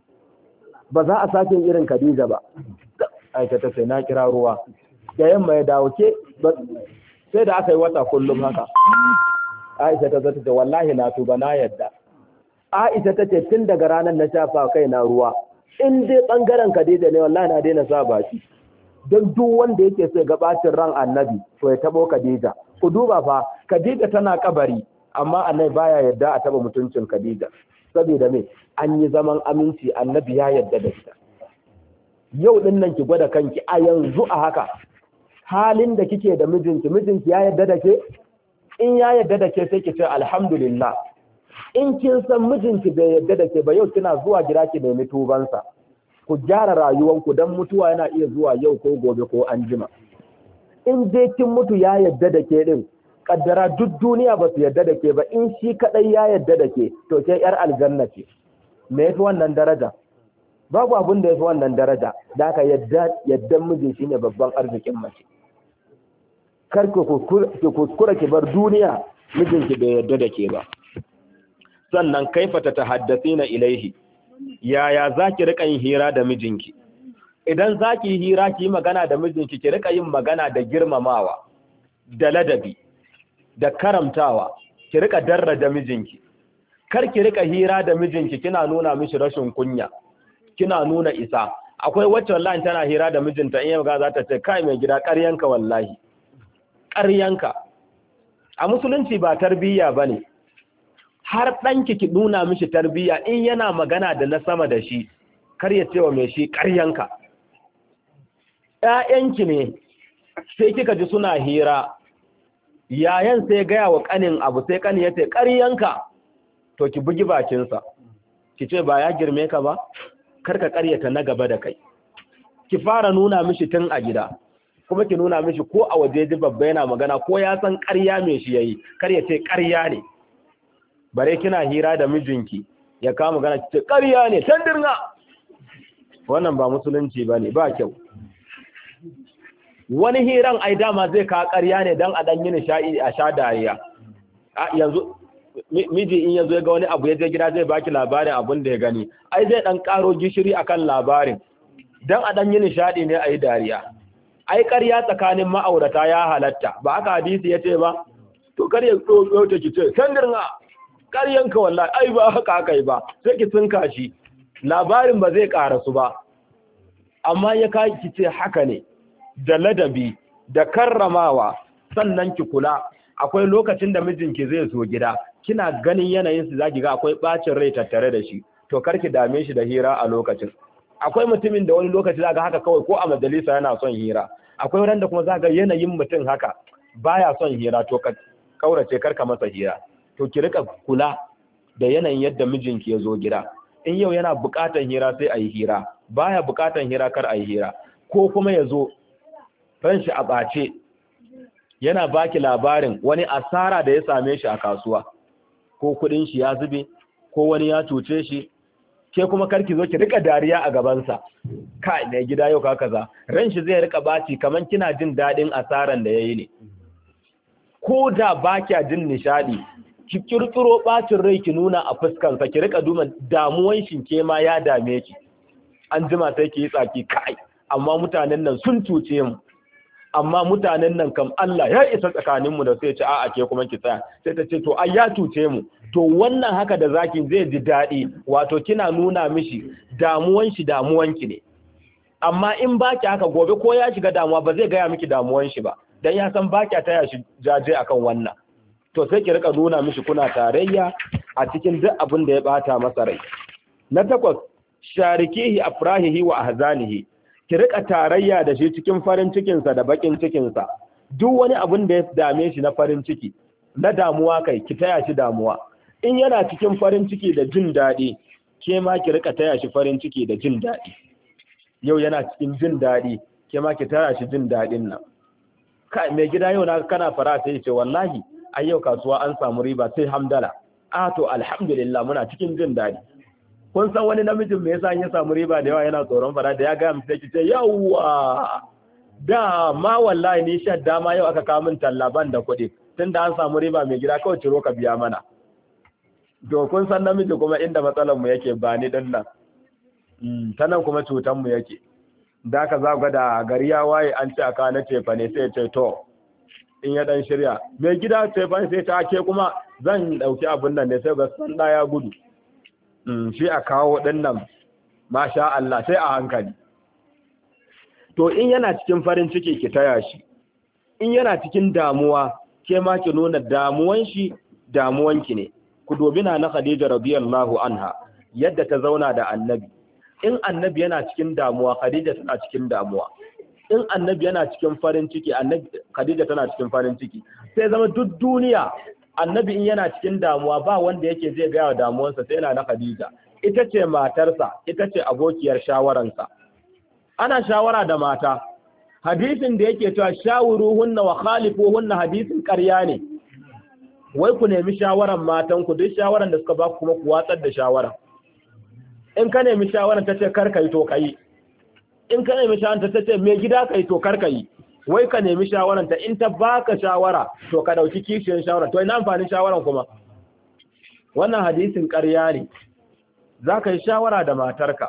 ba za a sake yin irin Khadija ba Aisha ta sai na kira ruwa da yamma ya dawo ke sai da aka yi wata kullum haka Aisha ta zata ce wallahi na tuba na yadda Aisha ta ce tun daga ranar na shafa kai na ruwa in dai bangaren Khadija ne wallahi na daina sa baki don duk wanda yake so ga bacin ran annabi to ya tabo Khadija ku duba fa Khadija tana kabari amma annabi baya yadda a taba mutuncin Khadija saboda me an yi zaman aminci annabi ya yadda da ita yau din nan ki gwada kanki a yanzu a haka halin da kike da mijinki mijinki ya yadda da ke in ya yadda da ke sai ki ce alhamdulillah in kin san mijinki bai yadda da ke ba yau kina zuwa gida ki nemi tubansa ku gyara rayuwanku don mutuwa yana iya zuwa yau ko gobe ko anjima in dai kin mutu ya yadda da ke din kaddara duk duniya ba su yadda da ke ba in shi kadai ya yadda da ke to ke yar aljanna ce me yafi wannan daraja babu abin da yafi wannan daraja da aka yadda yaddan miji shine babban arzikin mace kar ki kuskura ki bar duniya mijinki bai yadda da ke ba sannan kaifa ta tahaddasina ilaihi yaya zaki rika yin hira da mijinki idan zaki yi hira ki magana da mijinki ki rika yin magana da girmamawa da ladabi da karamtawa ki rika darraja mijinki kar ki rika hira da mijinki kina nuna mishi rashin kunya kina nuna isa akwai wacce wallahi tana hira da mijinta in yaga za ta ce kai mai gida ƙaryanka wallahi ƙaryanka a musulunci ba tarbiyya bane har ɗanki ki nuna mishi tarbiyya in yana magana da na sama da shi kar ya ce wa mai shi ƙaryanka ƴaƴanki ne sai kika ji suna hira yayan sai gaya wa ƙanin abu sai ƙani ya ce ƙaryanka to ki bugi bakinsa ki ce ba ya girme ka ba kar ka ƙaryata na gaba da kai ki fara nuna mishi tun a gida kuma ki nuna mishi ko a waje ji babba yana magana ko ya san ƙarya mai shi yayi kar ya ce ƙarya ne bare kina hira da mijinki ya kama magana ki ce ƙarya ne tandirna wannan ba musulunci bane ba kyau wani hiran ai dama zai ka ƙarya ne dan a dan yi nishaɗi a sha dariya yanzu miji in yazo ya ga wani abu ya je gida zai baki labarin abin da ya gani ai zai dan karo gishiri akan labarin dan a dan yi nishaɗi ne ayi dariya ai ƙarya tsakanin ma'aurata ya halatta ba haka hadisi yace ba to kar ya tsotso ta kice tandirna ƙaryanka wallahi ai ba haka haka yi ba sai ki tsinka shi labarin ba zai karasu ba amma ya kai ki ce haka ne da ladabi da karramawa sannan ki kula akwai lokacin da mijinki zai zo gida kina ganin yanayin su zaki ga akwai bacin rai tattare da shi to karki dame shi da hira a lokacin akwai mutumin da wani lokaci zaka haka kawai ko a majalisa yana son hira akwai wurin da kuma zaka yanayin mutum haka baya son hira to ka kaurace karka masa hira to ki rika kula da yanayin yadda mijinki ya zo gida in yau yana buƙatar hira sai a yi hira baya buƙatar hira kar a yi hira ko kuma ya zo ran shi a ɓace yana baki labarin wani asara da ya same shi a kasuwa ko kuɗin shi ya zube ko wani ya cuce shi ke kuma karki zo ki rika dariya a gabansa kai mai gida yau ka kaza ran shi zai rika baci kaman kina jin daɗin asaran da yayi ne ko da ba kya jin nishadi ki kirkiro bacin rai ki nuna a fuskansa ki rika duman damuwan shi ke ma ya dame ki an jima sai ki yi tsaki kai amma mutanen nan sun cuce mu amma mutanen nan kam Allah ya isa tsakaninmu da sai ce a'a ke kuma ki tsaya sai ta ce to ai ya cuce mu to wannan haka da zaki zai ji daɗi wato kina nuna mishi damuwan shi damuwanki ne amma in baki haka gobe ko ya shiga damuwa ba zai gaya miki damuwan shi ba dan ya san baki taya shi jaje akan wannan to sai ki rika nuna mishi kuna tarayya a cikin duk abin da ya bata masa rai. Na takwas, sharikihi afrahihi wa ahzanihi, ki rika tarayya da shi cikin farin cikin sa da bakin cikin sa. Duk wani abin da ya dame shi na farin ciki, na damuwa kai ki taya shi damuwa. In yana cikin farin ciki da jin dadi, ke ma ki rika taya shi farin ciki da jin dadi. Yau yana cikin jin dadi, ke ma ki taya shi jin dadin nan. Kai mai gida yau na kana fara sai ce wallahi ai yau kasuwa an samu riba sai hamdala. A to alhamdulillah muna cikin jin daɗi. Kun san wani namijin me yasa ya samu riba da yawa yana tsoron fara da ya ga mu sai kice yawa da ma wallahi ni shadda ma yau aka kawo min tallaban da kuɗi tunda an samu riba mai gida kawai ciro ka biya mana. To kun san namiji kuma inda matsalar mu yake ba ni din nan. Mm ta nan kuma cutan mu yake. Da ka za ga da gari ya waye an ce aka na cefa ne sai ce to in ya dan shirya mai gida cefa sai ta ke kuma zan dauki abin nan ne sai ga san da ya gudu mm shi a kawo din nan masha Allah sai a hankali to in yana cikin farin ciki ki taya shi in yana cikin damuwa ke ma ki nuna damuwan shi damuwanki ne ku dobi na na Khadija radiyallahu anha yadda ta zauna da annabi in annabi yana cikin damuwa Khadija tana cikin damuwa in annabi yana cikin farin ciki annabi Khadija tana cikin farin ciki sai zama duk duniya annabi in yana cikin damuwa ba wanda yake zai ga yawa damuwarsa sai yana na Khadija ita ce matarsa ita ce abokiyar shawaransa ana shawara da mata hadisin da yake cewa shawuruhunna wa khalifuhunna hadisin ƙarya ne wai ku nemi shawaran matan ku duk shawaran da suka ba ku kuma ku watsar da shawara in ka nemi shawaran ta ce kar kai to kai in ka nemi shawaran ta ce me gida kai to kar kai wai ka nemi shawaran ta in ta baka shawara to ka dauki kishiyar shawara to ina amfanin shawaran kuma wannan hadisin ƙarya ne za ka yi shawara da matarka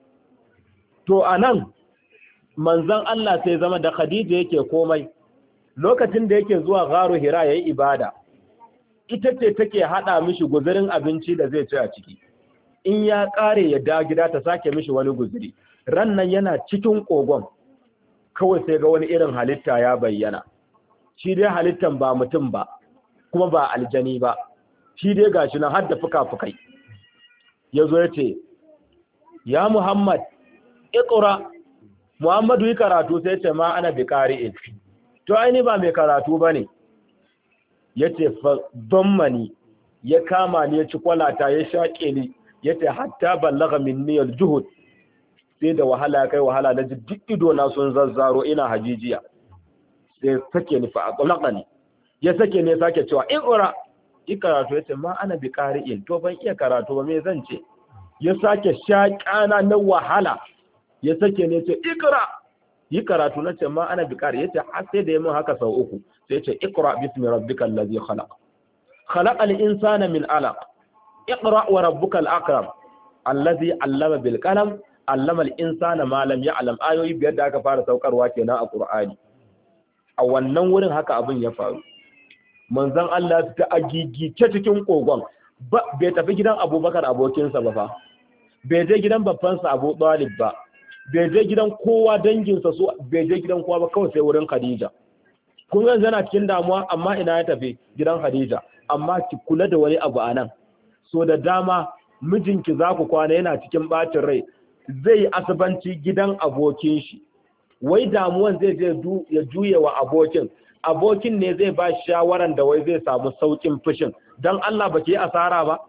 to anan manzon Allah sai zama da Khadija yake komai lokacin da yake zuwa garu Hira yayi ibada ita ce take hada mishi guzurin abinci da zai ci a ciki in ya kare ya da gida ta sake mishi wani guzuri rannan yana cikin kogon kawai sai ga wani irin halitta ya bayyana shi dai halittan ba mutum ba kuma ba aljani ba shi dai gashi nan har da fuka-fukai yazo yace ya Muhammad iqra Muhammadu yi karatu sai ce ma ana bi qari'in to ai ni ba mai karatu bane yace fa dammani ya kama ni ya ci kwalata ya shake ni yace hatta ballagha minni al-juhud sai da wahala kai wahala na ji duk ido na sun zazzaro ina hajijiya sai sake ni fa aqlaqani ya sake ne sake cewa iqra yi karatu yace ma ana bi qari'in to ban iya karatu ba me zan ce ya sake shakana na wahala ya sake ne ce ikra yi karatu na ce ma ana biƙari ya ce har sai da ya mun haka sau uku sai ce ikra bismi rabbikal ladhi khalaq khalaqal insana min alaq iqra wa rabbukal akram allazi allama bil qalam allama al insana ma lam ya'lam ayoyi biyar da aka fara saukarwa kenan a qur'ani a wannan wurin haka abin ya faru manzon Allah ta agigice cikin kogon bai tafi gidan Abubakar abokinsa ba fa bai je gidan babbansa Abu Talib ba bai je gidan kowa danginsa su bai je gidan kowa ba kawai sai wurin Khadija kun ga yana cikin damuwa amma ina ya tafi gidan Khadija amma ki kula da wani abu anan so da dama mijinki za ku kwana yana cikin bacin rai zai yi asibanci gidan abokin shi wai damuwan zai je ya juye wa abokin abokin ne zai ba shawaran da wai zai samu saukin fushin dan Allah ba ki asara ba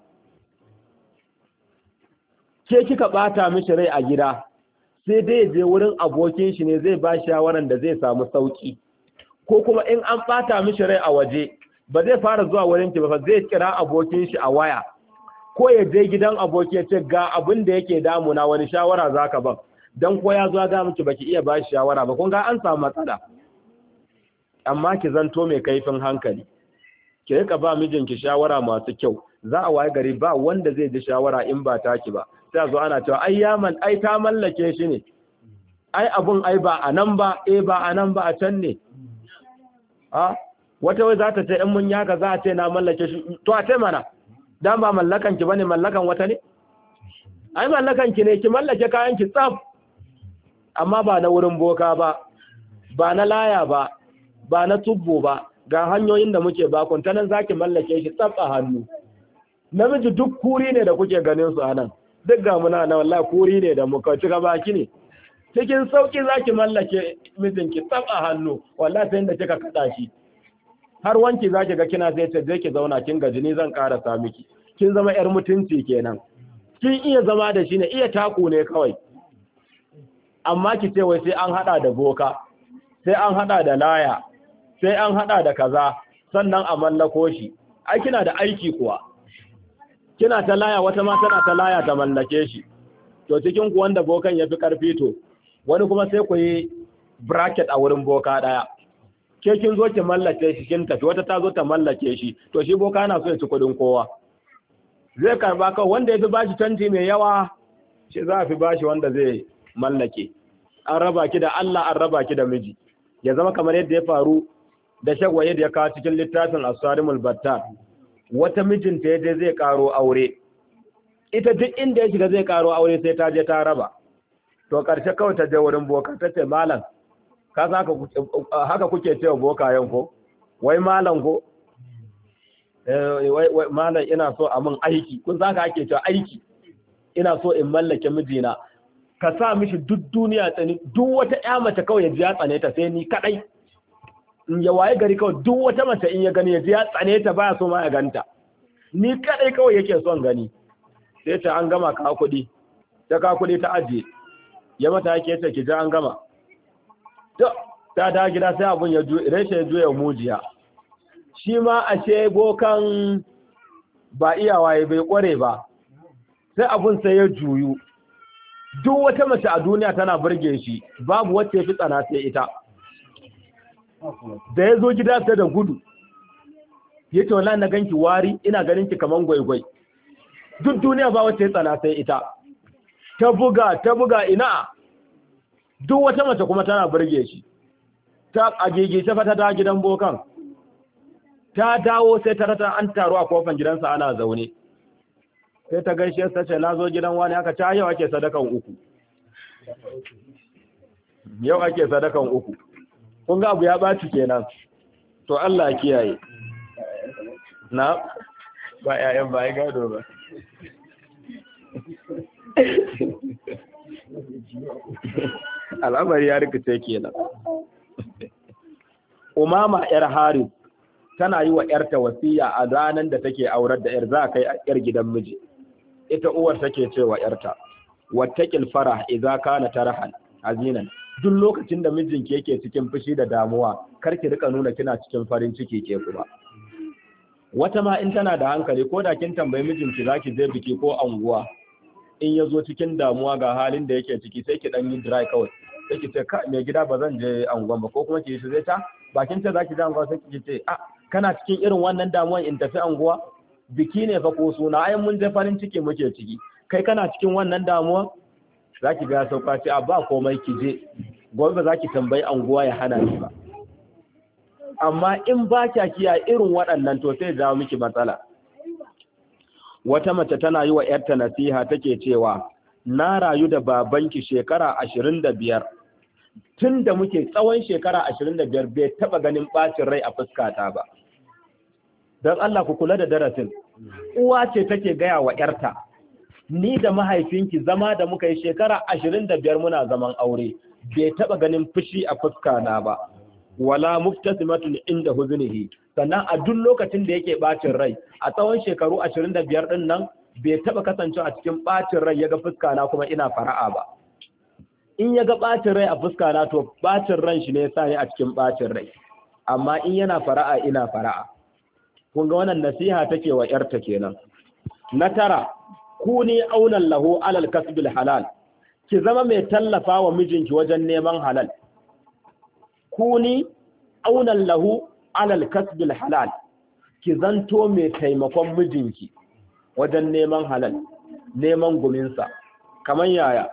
ke kika bata mishi rai a gida sai dai je wurin abokin shi ne zai ba shawaran da zai samu sauki ko kuma in an bata mishi rai a waje ba zai fara zuwa wurin ki ba zai kira abokin shi a waya ko ya je gidan aboki ya ce ga abin da yake damuna wani shawara zaka ban dan ko ya zo ga miki baki iya ba shawara ba kun ga an samu matsala amma ki zanto mai kaifin hankali ki rika ba mijinki shawara masu kyau za a waye gari ba wanda zai ji shawara in ba taki ba sai a zo ana cewa ai yaman ai ta mallake shi ne ai abun ai ba a nan ba eh ba a nan ba a can ne a wata wai za ta ce in mun yaka za a ce na mallake shi to a ce mana dan ba mallakan ki bane mallakan wata ne ai mallakan ki ne ki mallake kayan ki tsaf amma ba na wurin boka ba ba na laya ba ba na tubbo ba ga hanyoyin da muke bakon ta nan zaki mallake shi tsaf a hannu namiji duk kuri ne da kuke ganin su anan duk ga muna na wallahi kuri ne da muka cika baki ne cikin sauki zaki mallake mijinki tsaf a hannu wallahi sai inda kika kada shi har wanki zaki ga kina sai ta je ki zauna kin gaji ni zan karasa miki kin zama yar mutunci kenan kin iya zama da shi ne iya taku ne kawai amma ki ce wai sai an hada da boka sai an hada da laya sai an hada da kaza sannan a mallako shi ai kina da aiki kuwa kina ta laya wata ma tana ta laya ta mallake shi to cikin ku wanda bokan yafi karfi to wani kuma sai ku yi bracket a wurin boka daya ke kin zo ki mallake shi kin tafi wata ta zo ta mallake shi to shi boka na so ya ci kudin kowa zai karba ka wanda yafi bashi canji mai yawa shi za a fi bashi wanda zai mallake an raba ki da Allah an raba ki da miji ya zama kamar yadda ya faru da shagwaye da ya kawo cikin littafin As-Sarimul Battar wata mijinta yadda zai karo aure ita duk inda ya shiga zai karo aure sai ta je ta raba to karshe kawai ta je wurin boka ta ce malam ka san haka kuke cewa bokayen ko wai malam ko eh wai malam ina so a min aiki kun san haka ake cewa aiki ina so in mallake mijina ka sa mishi duk duniya tsani duk wata ƴa mace kawai ya ji ya tsane ta sai ni kadai in ya waye gari kawai duk wata mace in ya gani ya ji ya tsane ta baya so ma ya ganta ni kadai kawai yake son gani sai ta an gama ka kuɗi ta ka kuɗi ta aje ya mata yake ta ki ji an gama to ta da gida sai abun ya ju rashe ya juya mujiya shi ma a ce bokan ba iyawaye bai kware ba sai abun sai ya juyu duk wata mace a duniya tana burge shi babu wacce fi tsana sai ita da ya zo gida sai da gudu ya ce wallahi na ganki wari ina ganin ki kaman gwaigwai duk duniya ba wacce tsana sai ita ta buga ta buga ina duk wata mace kuma tana burge shi ta agege ta fata ta gidan bokan ta dawo sai ta rata an taru a kofar gidansa ana zaune sai ta gaishe ta ce na zo gidan wani aka ta yau ake sadakan uku yau ake sadakan uku kun ga abu ya baci kenan to Allah ya kiyaye na ba ƴaƴan ba ai gado ba al'amari ya rikice kenan Umama yar Harith tana yi wa yarta wasiya a ranar da take aurar da yar za kai yar gidan miji ita uwar take cewa yarta wattaqil farah idza kana tarahan azinan duk lokacin da mijinki yake cikin fushi da damuwa karki rika nuna kina cikin farin ciki ke kuma wata ma in tana da hankali ko da kin tambayi mijinki zaki je biki ko anguwa in yazo cikin damuwa ga halin da yake ciki sai ki dan yi dry kawai sai ki ce ka me gida ba zan je anguwan ba ko kuma ki shi zai ta bakin ta zaki je anguwa sai ki ce a kana cikin irin wannan damuwan in tafi anguwa biki ne fa ko suna ai mun je farin ciki muke ciki kai kana cikin wannan damuwa zaki ga sauka ce a ba komai ki je gobe ba zaki tambayi anguwa ya hana ki ba amma in ba kya kiya irin waɗannan to sai jawo miki matsala wata mace tana yi wa yarta nasiha take cewa na rayu da babanki shekara ashirin da biyar tun da muke tsawon shekara ashirin da biyar bai taba ganin bacin rai a fuskata ba don Allah ku kula da darasin uwa ce take gaya wa yarta ni da mahaifinki zama da muka yi shekara ashirin da biyar muna zaman aure bai taba ganin fushi a fuskana ba wala muftasimatun inda huzunihi sannan a duk lokacin da yake bacin rai a tsawon shekaru ashirin da biyar din nan bai taba kasancewa a cikin bacin rai yaga fuskana kuma ina fara'a ba in yaga bacin rai a fuskana to bacin ran shi ne yasa ni a cikin bacin rai amma in yana fara'a ina fara'a kun ga wannan nasiha take wa yarta kenan na tara kuni aunan lahu alal kasbil halal ki zama mai tallafa wa mijinki wajen neman halal kuni aunan lahu alal kasbil halal ki zanto mai taimakon mijinki wajen neman halal neman guminsa kamar yaya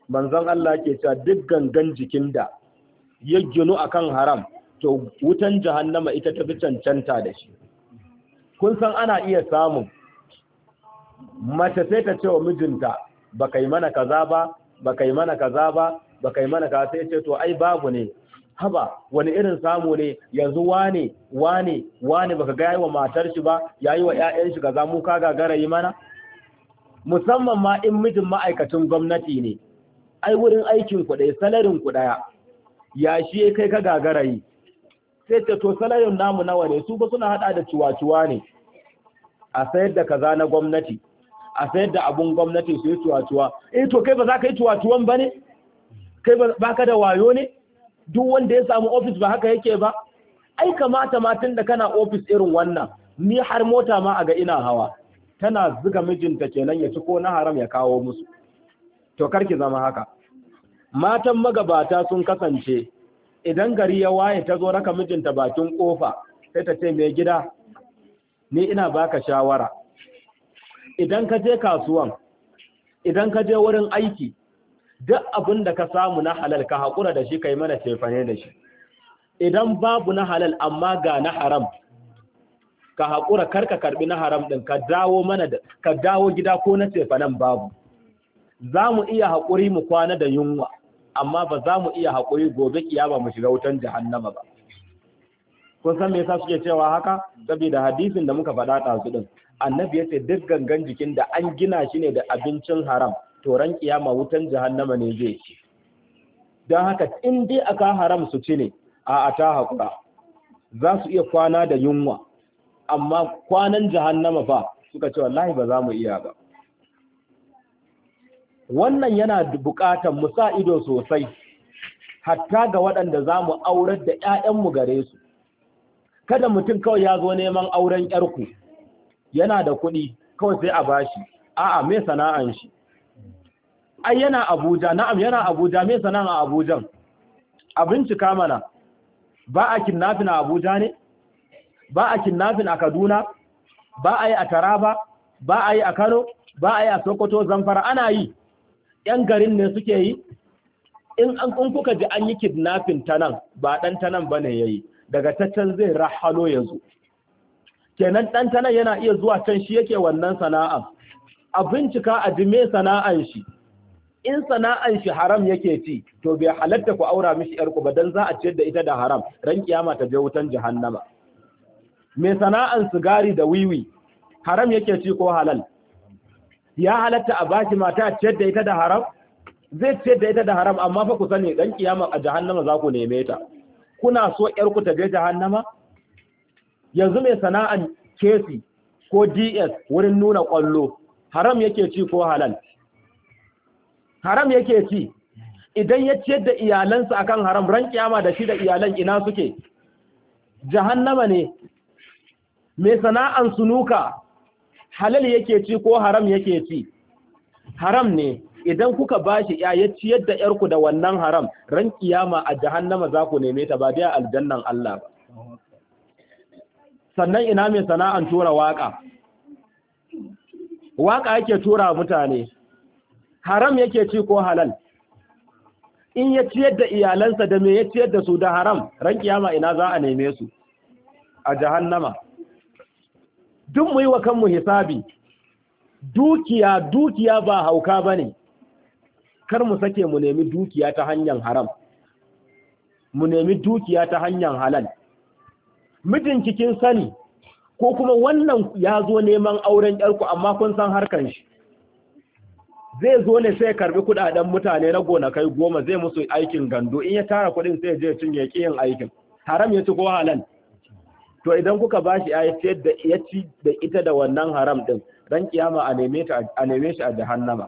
manzon Allah ke cewa duk gangan jikin da ya ginu akan haram to wutan jahannama ita ta fi cancanta da shi. Kun san ana iya samun mace sai ta ce wa mijinta baka yi mana kaza ba baka yi mana kaza ba baka yi mana kaza, sai ce to ai babu ne, haba wani irin samu ne yanzu wane wane wane baka ga yayi wa matar shi ba yayi wa ƴaƴan shi kaza mu ka gagara yi mana. Musamman ma in mijin ma'aikacin gwamnati ne, ai wurin aikin ku ɗaya salarin ku ɗaya, ya shi kai ka gagara yi, sai ce to salarin namu nawa ne, su ba suna hada da ciwaciwa ne, a sayar da kaza na gwamnati, a sayar da abun gwamnati su yi ciwaciwa. Eh to kai ba za ka yi ciwaciwan ba ne, kai ba ka da wayo ne, duk wanda ya samu ofis ba haka yake ba. Ai kamata matan da kana ofis irin wannan, ni har mota ma a ga ina hawa, tana zuga mijinta kenan ya ci ko na haram ya kawo musu. To karki zama haka. Matan magabata sun kasance idan gari ya waye ta zo raka mijinta bakin kofa sai ta ce mai gida ni ina baka shawara, idan ka je kasuwan, idan ka je wurin aiki, duk abin da ka samu na halal ka haƙura da shi kai mana cefane da shi. Idan babu na halal amma ga na haram, ka haƙura karka karbi na haram ɗin, ka dawo mana da ka dawo gida ko na cefanen babu. Za mu iya haƙuri mu kwana da yunwa, amma ba za mu iya haƙuri gobe kiyama mu shiga wutan jahannama ba. Kun san me yasa suke cewa haka? Saboda hadisin da muka faɗa ɗazu ɗin, annabi ya ce duk gangan jikin da an gina shi ne da abincin haram, to ran kiyama wutan jahannama ne zai ci. Don haka in dai aka haram su ci ne, a a ta haƙura. Za su iya kwana da yunwa, amma kwanan jahannama fa suka ce wallahi ba za mu iya ba. Wannan yana buƙatar mu sa ido sosai, hatta ga waɗanda za mu aurar da ‘ya'yanmu gare su. Kada mutum kawai ya zo neman auren ‘yarku, yana da kuɗi kawai sai a bashi, a'a me sana'an shi. Ai yana Abuja, na'am yana Abuja, me sana'an a Abujan? A bincika mana, ba a kidnapping a Abuja ne? Ba a kidnapping a Kaduna? Ba a yi a Taraba? Ba a yi a Kano? Ba a yi a Sokoto, Zamfara? Ana yi. ‘Yan garin ne suke yi? In an kuka ji an yi kidnapping ta nan, ba ɗan ta nan ba ne ya yi, daga ta can zai rahalo ya zo. Kenan ɗan ta nan yana iya zuwa can shi yake wannan sana'a. A bincika a ji me sana'an shi. In sana'an shi haram yake ci, to bai halatta ku aura mishi ‘yarku ba don za a ciyar da ita da haram, ran kiyama ta je wutan jahannama. Me sana'an sigari da wiwi, haram yake ci ko halal? Ya halatta a baki mata ciyar da ita da haram? Zai ciyar da ita da haram, amma fa ku sani dan kiyama a jahannama za ku neme ta. Kuna so ƴar ku ta je jahannama? Yanzu mai sana'an kesi ko D S wurin nuna ƙwallo, haram yake ci ko halal? Haram yake ci. Idan ya ciyar da iyalansa akan haram, ran kiyama da shi da iyalan ina suke? Jahannama ne. Mai sana'an sunuka, halal yake ci ko haram yake ci? Haram ne. Idan kuka bashi ya ya ciyar da yarku da wannan haram, ran kiyama a jahannama za ku neme ta, ba dai aljannan Allah ba. Sannan ina mai sana'an tura waka? Waka yake tura mutane, haram yake ci ko halal? In ya ciyar da iyalansa da me ya ciyar da su da haram, ran kiyama ina za a neme su? A jahannama. Duk mu yi wa kanmu hisabi, dukiya dukiya ba hauka ba ne, kar mu sake mu nemi dukiya ta hanyar haram, mu nemi dukiya ta hanyar halal. Mijin cikin sani, ko kuma wannan ya zo neman auren ƴarku amma kun san harkan shi, zai zo ne sai karbi kudaden mutane na gonakai goma zai musu aikin gando, in ya tara kudin sai je cinye kiyin aikin. Haram ya ci ko halal? To idan kuka bashi ya ce da ya ci da ita da wannan haram din, ran kiyama a neme ta a neme shi a jahannama.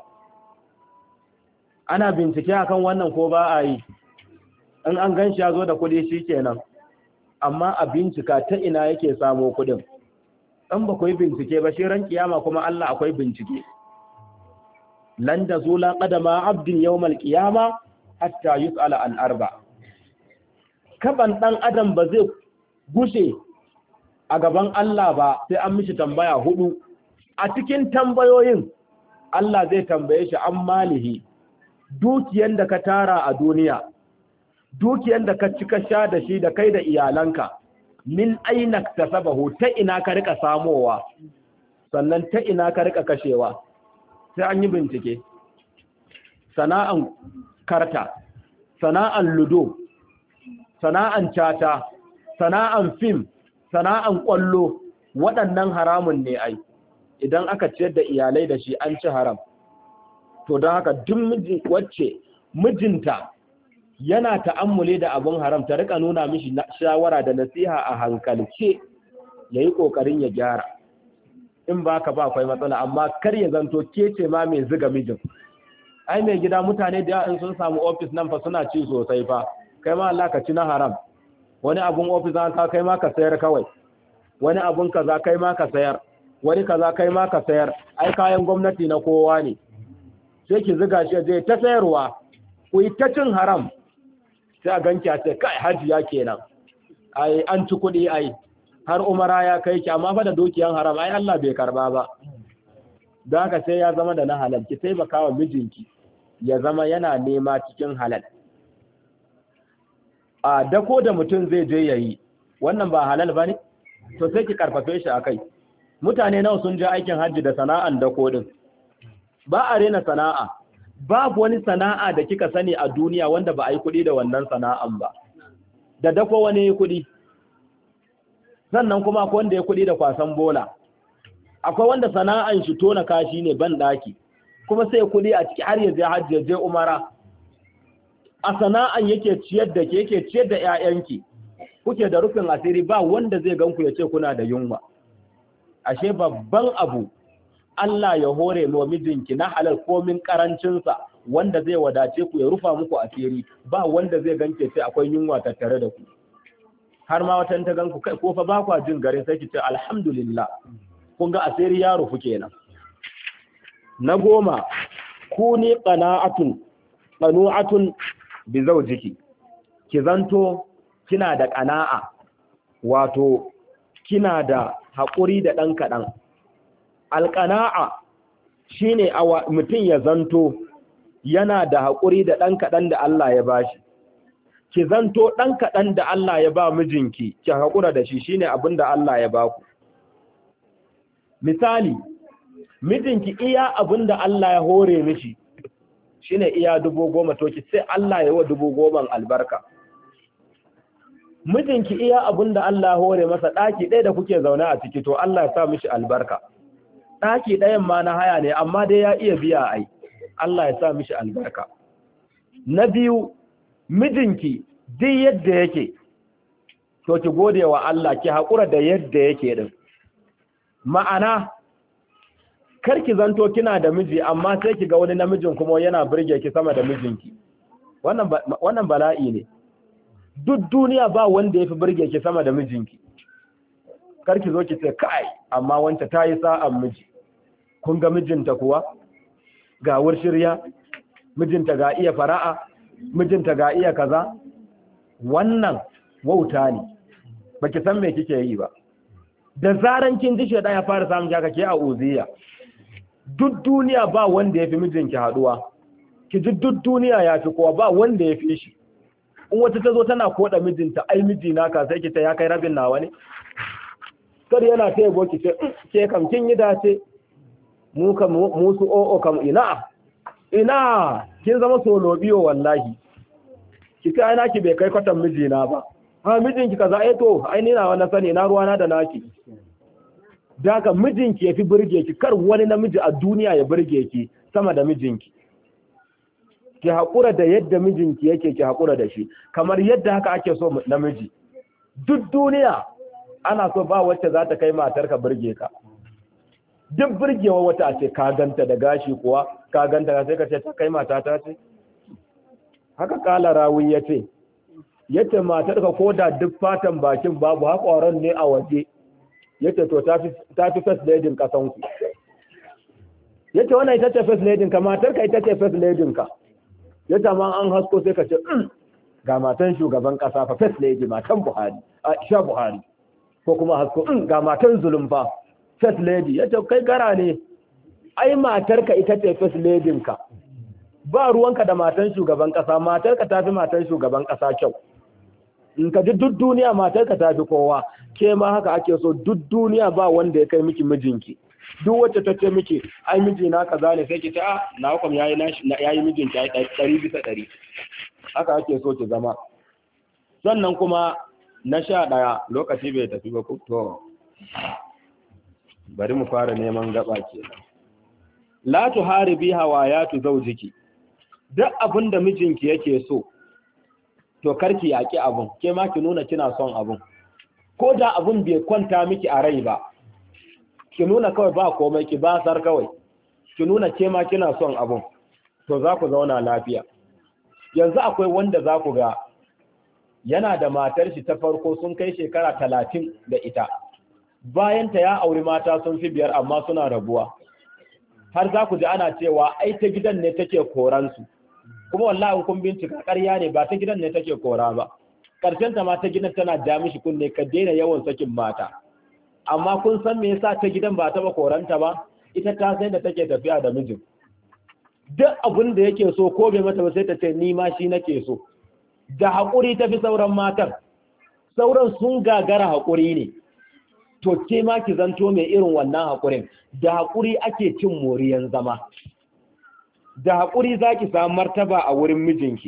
Ana bincike akan wannan ko ba a yi? In an ganshi ya zo da kudi shikenan, amma a bincika ta ina yake samo kudin. Dan ba ku yi bincike ba, shi ran kiyama kuma Allah akwai bincike. Lan tazula qadama abdin yawmal qiyama hatta yus'ala an arba. Kaban dan adam ba zai gushe a gaban Allah ba sai an mishi tambaya hudu. A cikin tambayoyin Allah zai tambaye shi an malihi,
dukiyan da ka tara a duniya, dukiyan da ka ci ka sha da shi da kai da iyalanka, min aina tasabahu, ta ina ka rika samowa, sannan ta ina ka rika kashewa, sai an yi bincike. Sana'an karta, sana'an ludo, sana'an cata, sana'an fim, sana'an ƙwallo, waɗannan haramun ne ai. Idan aka ciyar da iyalai da shi an ci haram. To don haka duk miji wacce mijinta yana ta'ammuli da abun haram ta rika nuna mishi shawara da nasiha a hankalce, yayi kokarin ya gyara. In ba ka ba akwai matsala, amma kar ya zanto ke ce ma mai ziga mijin. Ai mai gida, mutane da in sun samu office nan fa suna ci sosai fa, kai ma Allah ka ci na haram. Wani abun office an ka kai ma ka sayar kawai, wani abun kaza kai ma ka sayar, wani kaza kai ma ka sayar, ai kayan gwamnati na kowa ne. Sai ki ziga shi zai ta sayarwa, ku yi ta cin haram, sai a ganki a ce kai hajiya kenan, ai an ci kuɗi ai, har umara ya kai ki, amma fa da dukiyan haram ai Allah bai karba ba. Don haka sai ya zama da na halal, ki taimaka wa mijinki ya zama yana nema cikin halal. A dako da mutum zai je yayi, wannan ba halal ba ne? To sai ki karfafe shi a kai. Mutane nawa sun je aikin hajji da sana'an dako din. Ba a rena sana'a, babu wani sana'a da kika sani a duniya wanda ba a yi kuɗi da wannan sana'an ba. Da dako wani ya kuɗi, sannan kuma akwai wanda ya kuɗi da kwasan bola. Akwai wanda sana'an shi tona kashi ne ban ɗaki, kuma sai kuɗi a ciki har ya je hajji ya je umara. A sana'an yake ciyar da ke, yake ciyar da 'ya'yanki, kuke da rufin asiri, ba wanda zai ganku ya ce kuna da yunwa. Ashe babban abu Allah ya hore wa mijinki na halal komin karancinsa, wanda zai wadace ku ya rufa muku asiri, ba wanda zai ganke sai akwai yunwa tattare da ku. Har ma wata ta ganku kai ko fa ba ku jin gare, sai ki ce alhamdulillah, kun ga asiri ya rufu kenan. Na goma, ku ni qana'atun qanu'atun bi zawjiki, ki zanto kina da qana'a, wato kina da haƙuri da ɗan kaɗan. Alƙana'a shi ne mutum ya zanto yana da haƙuri da ɗan kaɗan da Allah ya ba shi. Ki zanto ɗan kaɗan da Allah ya ba mijinki, ki haƙura da shi, shi ne abin da Allah ya ba ku. Misali, mijinki iya abin da Allah ya hore mishi, shi ne iya dubu goma, to ki sai Allah ya wa dubu goman albarka. Mijinki iya abin da Allah ya hore masa, ɗaki ɗaya da kuke zaune a ciki, to Allah ya sa mishi albarka. Ɗaki ɗayan ma na haya ne, amma dai ya iya biya ai, Allah ya sa mishi albarka. Na biyu, mijinki duk yadda yake, to ki gode wa Allah, ki haƙura da yadda yake ɗin. Ma'ana, kar ki zanto kina da miji, amma sai ki ga wani namijin kuma yana burge ki sama da mijinki. Wannan, wannan bala'i ne. Duk duniya ba wanda ya fi burge ki sama da mijinki. Kar ki zo ki ce kai, amma wanta ta yi sa'an miji. Kun ga mijinta kuwa? Ga shirya, mijinta ga iya fara'a, mijinta ga iya kaza. Wannan wauta ne, ba ki san me kike yi ba. Da zaran kin ji shedan ya fara samun jaka ke a uziya. Duk duniya ba wanda ya fi mijinki haduwa. Ki ji duk duniya ya fi kowa, ba wanda ya fi shi. In wata ta zo tana koda mijinta, ai mijina ka, sai ki ta ya kai rabin nawa ne. Kar yana ta yabo ki ce ke kam kin yi dace, mu kam mu su o'o kam ina ina kin zama solo biyo wallahi. Ki kai ai naki bai kai kwatan mijina ba. Ha mijinki kaza, eh to ai ni na wannan sani, na ruwana da naki. Daga mijinki yafi burge ki, kar wani namiji a duniya ya burge ki sama da mijinki. Ki haƙura da yadda mijinki yake, ki haƙura da shi, kamar yadda haka ake so namiji. Duk duniya ana so ba wacce za ta kai matarka burge ka. Duk burgewa wata a ce ka ganta da gashi kuwa, ka ganta sai ka ce ta kai matata ce. Haka kala rawi ya ce, yace matarka ko da duk fatan bakin babu haƙoran ne a waje, yace to ta fi first lady kasanku. Yace wannan ita ce first lady ka, matarka ita ce first lady ka. Yace ma an hasko sai ka ce ga matan shugaban kasa fa first lady, matan Buhari, Aisha Buhari. Ko kuma hasko ga matan zulumfa first lady. Yace kai gara ne, ai matarka ita ce first lady ka. ba ruwanka da matan shugaban kasa, matarka tafi matan shugaban kasa kyau. In ka ji duk duniya matarka tafi kowa, ke ma haka ake so duk duniya ba wanda ya kai miki mijinki. Duk wacce ta ce miki ai miji na kaza ne sai ki ta na hukum yayi yayi mijinki ai ɗari bisa ɗari. Haka ake so ki zama. Sannan kuma na sha ɗaya lokaci bai tafi ba to bari mu fara neman gaba kenan. La tuharibi hawayatu zawjiki. Duk abin da mijinki yake so to karki yaki abun, ke ma ki nuna kina son abun. Ko da abun bai kwanta miki a rai ba, ki nuna kawai ba komai, ki ba sar kawai. Ki nuna ke ma kina son abun. To za ku zauna lafiya. Yanzu akwai wanda za ku ga yana da matar shi ta farko sun kai shekara talatin da ita. Bayan ta ya auri mata sun fi biyar amma suna rabuwa. Har za ku ji ana cewa ai ta gidan ne take koransu. Kuma wallahi kun bincika ƙarya ne ba ta gidan ne take kora ba. Karshen ta ma ta gidan tana ja mishi kunne ka daina yawan sakin mata. Amma kun san me yasa ta gidan ba ta ba koranta ba? Ita ta san da take tafiya da mijin. Duk abin da yake so ko bai mata ba sai ta ce ni ma shi nake so. Da haƙuri ta fi sauran matan. Sauran sun gagara haƙuri ne. To ke ma ki zanto mai irin wannan haƙurin. Da haƙuri ake cin moriyan zama. Da haƙuri za ki samu martaba a wurin mijinki.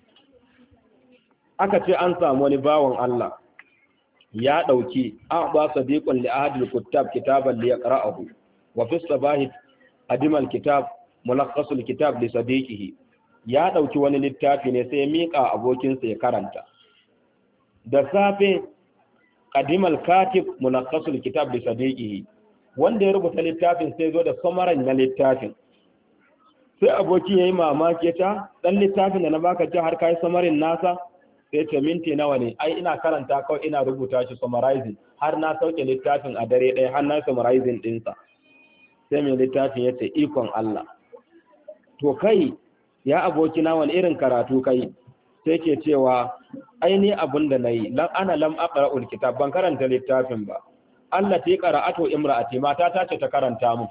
Aka ce an samu wani bawan Allah ya ɗauki an ba sadiqun li ahadil kuttab kitaban li yaqra'ahu wa fi sabahi adimal kitab mulakhasul kitab li sadiqihi. Ya ɗauki wani littafi ne sai ya miƙa abokinsa ya karanta. Da safe adimal katib mulakhasul kitab li sadiqihi, wanda ya rubuta littafin sai zo da samaran na littafin. Sai aboki yayi mamaki ta dan littafin da na baka ji har kai samarin nasa, sai ce minti nawa ne, ai ina karanta kawai ina rubuta shi summarizing, har na sauke littafin a dare ɗaya har na summarizing ɗinsa. Sai mai littafin ya ce ikon Allah. To kai ya aboki na wani irin karatu kai? Sai ke cewa ai ni abin da nayi lan ana lam aqra'ul kitab, ban karanta littafin ba. Allah ta yi qara'atu imra'ati, mata ta ce ta karanta mu.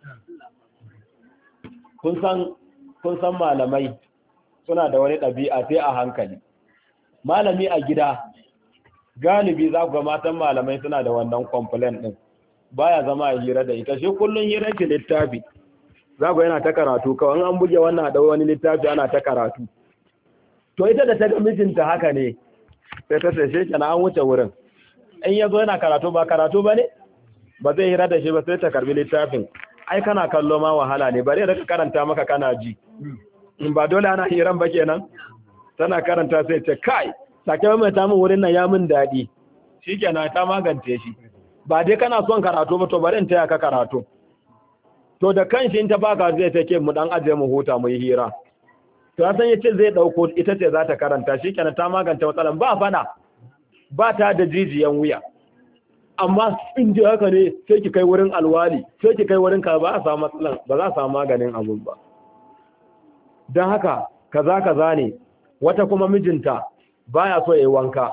Kun san kun san malamai suna da wani ɗabi'a sai a hankali. Malami a gida galibi za ku ga matan malamai suna da wannan complaint din, baya zama a hira da ita, shi kullun hira ce littafi. Za ku yana ta karatu kawai, an buge wannan da wani littafi ana ta karatu. To ita da ta ga mijinta haka ne sai ta sai shi kana an wuce wurin. In yazo yana karatu ba karatu bane, ba zai hira da shi ba sai ta karbi littafin. Ai kana kallo ma wahala ne, bare da ka karanta maka kana ji. In ba dole ana hiran ba kenan. Tana karanta sai ce kai sake mai ta min wurin nan ya min dadi. Shikenan ta magance shi. Ba dai kana son karatu ba to bari in taya ka karatu. To da kanshi in ta baka zai take mu dan aje mu huta mu yi hira. To ya san yace zai dauko ita ce za ta karanta, shikenan ta magance matsalan ba fada. Ba ta da jijiyan wuya. Amma in ji haka ne sai ki kai wurin alwali, sai ki kai wurin ka ba a samu matsalan, ba za a samu maganin abun ba. Dan haka kaza kaza ne. Wata kuma mijinta baya so yayi wanka.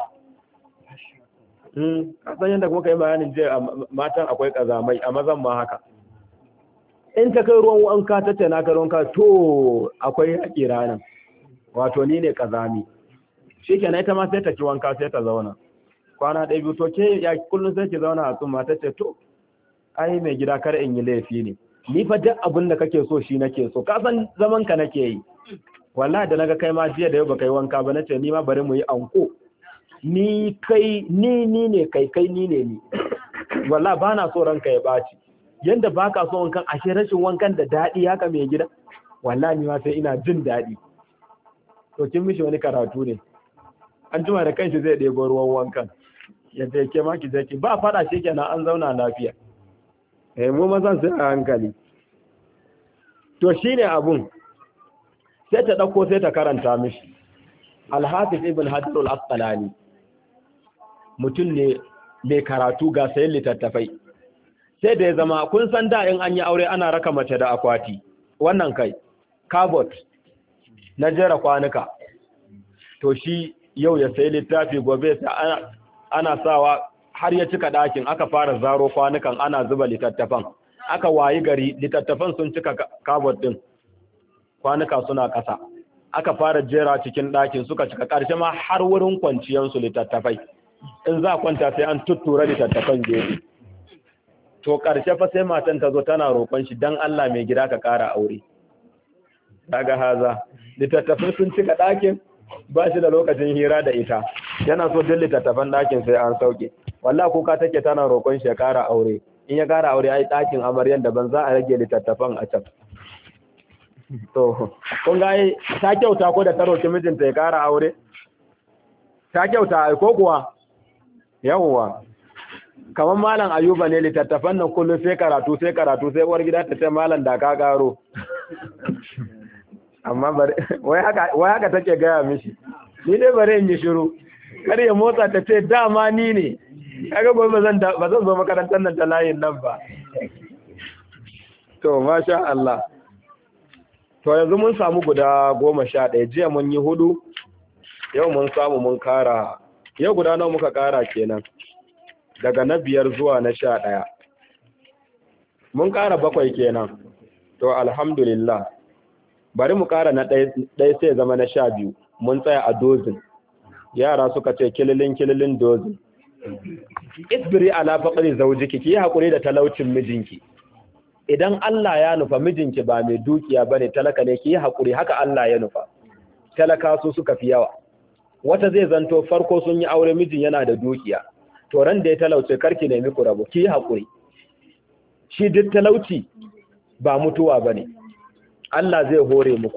Mm, kasan yanda kuma kai bayanin je matan akwai kazamai, a mazan ma haka. In ta kai ruwan wanka ta ce na kai ruwanka to akwai haƙi ranar. Wato ni ne kazami. Shikenan ita ma sai ta ki wanka sai ta zauna. Kwana ɗaya biyu to ke ya kullun sai ki zauna a tsumma ta ce to ai mai gida kar in yi laifi ne. Ni fa duk abin da kake so shi nake so. Ka san zaman ka nake yi. Wallahi da naga kai ma jiya da yau baka yi wanka ba nace ni ma bari mu yi anko. Ni kai ni ni ne kai kai ni ne ni. Wallahi bana so ranka ya baci. Yanda baka so wankan ashe rashin wankan da dadi haka mai gida. Wallahi ni ma sai ina jin dadi. To kin mishi wani karatu ne. An jima da kanshi zai ɗebo ruwan wankan. Yadda yake ma ki zaki ba fada shi kenan an zauna lafiya. Eh mu mazan sai a hankali. To shine abun. Sai ta ɗauko sai ta karanta mishi. Al-Hafiz Ibn Hajar al-Asqalani mutum ne mai karatu ga sayin littattafai. Sai da ya zama kun san da in an yi aure ana raka mace da akwati. Wannan kai kabot na jera kwanuka. To shi yau ya sayi littafi gobe sai ana, ana sawa har ya cika ɗakin aka fara zaro kwanukan ana zuba littattafan. Aka wayi gari littattafan sun cika kabot din. kwanuka suna ƙasa aka fara jera cikin ɗakin suka cika ƙarshe ma har wurin kwanciyansu littattafai in za kwanta sai an tuttura littattafan gefe to ƙarshe fa sai matan ta zo tana roƙon shi dan Allah mai gida ka ƙara aure daga haza littattafai sun cika ɗakin ba shi da lokacin hira da ita yana so duk littattafan ɗakin sai an sauke wallahi kuka take tana roƙon shi ya ƙara aure in ya ƙara aure ai ɗakin amaryan daban za a rage littattafan a can to kun ga ta kyauta ko da ta roƙi mijinta ya ƙara aure ta kyauta ai ko kuwa yawwa kamar malam Ayuba ne littattafan nan kullum sai karatu sai karatu sai uwar gida ta ce malam da ka ƙaro amma bare wai haka wai haka take gaya mishi ni dai bare in yi shiru kar ya motsa ta ce dama ni ne kaga gobe bazan bazan zo makarantar nan ta layin nan ba to masha Allah to yanzu mun samu guda goma sha ɗaya jiya mun yi hudu yau mun samu mun kara yau guda nawa muka kara kenan daga na biyar zuwa na sha ɗaya mun kara bakwai kenan to alhamdulillah bari mu kara na ɗaya sai zama na sha biyu mun tsaya a dozin yara suka ce kililin kililin dozin isbiri ala faqri zawjiki ki hakuri da talaucin mijinki idan Allah ya nufa mijinki ba mai dukiya bane talaka ne ki hakuri haka Allah ya nufa talaka su suka fi yawa wata zai zanto farko sun yi aure mijin yana da dukiya to ran da ya talauce karki nemi ku rabu ki hakuri shi duk talauci ba mutuwa bane Allah zai hore muku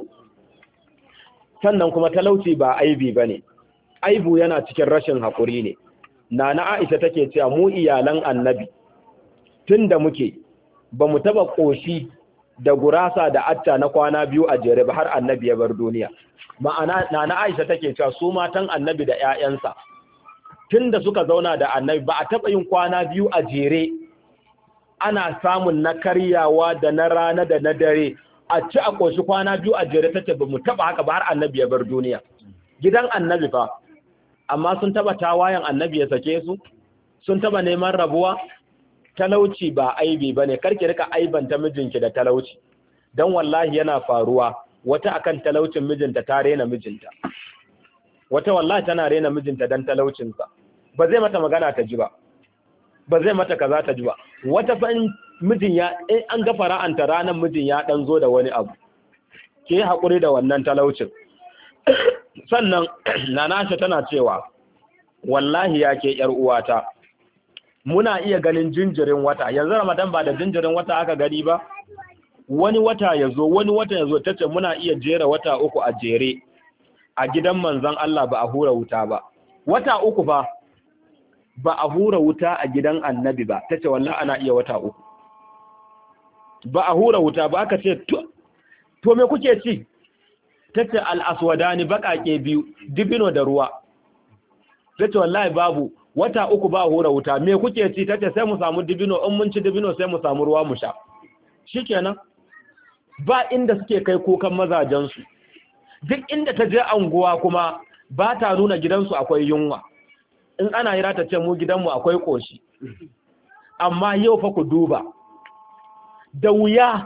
sannan kuma talauci ba aibi bane aibu yana cikin rashin hakuri ne nana Aisha take cewa mu iyalan annabi tunda muke ba mu taba koshi da gurasa da atta na kwana biyu a jere ba har annabi ya bar duniya ma'ana nana Aisha take cewa su matan annabi da ƴaƴansa tunda suka zauna da annabi ba a taba yin kwana biyu a jere ana samun na karyawa da na rana da na dare a ci a koshi kwana biyu a jere tace ba mu taba haka ba har annabi ya bar duniya gidan annabi fa amma sun taba tawayan annabi ya sake su sun taba neman rabuwa talauci ba aibi bane karki rika aibanta mijinki da talauci dan wallahi yana faruwa wata akan talaucin mijinta ta rena mijinta wata wallahi tana rena mijinta dan talaucinsa ba zai mata magana ta ji ba ba zai mata kaza ta ji ba wata fa mijin ya in an ga fara'anta ranan mijin ya dan zo da wani abu ke hakuri da wannan talaucin sannan nanasha tana cewa wallahi yake yar uwata muna iya ganin jinjirin wata yanzu Ramadan ba da jinjirin wata aka gani ba wani wata yazo wani wata yazo tace muna iya jera wata uku a jere a gidan manzon Allah ba a hura wuta ba wata uku ba ba a hura wuta a gidan annabi ba tace wallahi ana iya wata uku ba a hura wuta ba aka ce to, to me kuke ci tace al-aswadani bakake biyu dibino da ruwa tace wallahi babu wata uku ba hura wuta me kuke ci tace sai mu samu dibino in mun ci dibino sai mu samu ruwa mu sha shikenan ba inda suke kai kokan mazajen su duk inda ta je anguwa kuma ba ta nuna gidansu akwai yunwa in ana hira ta ce mu gidanmu akwai koshi amma yau fa ku duba da wuya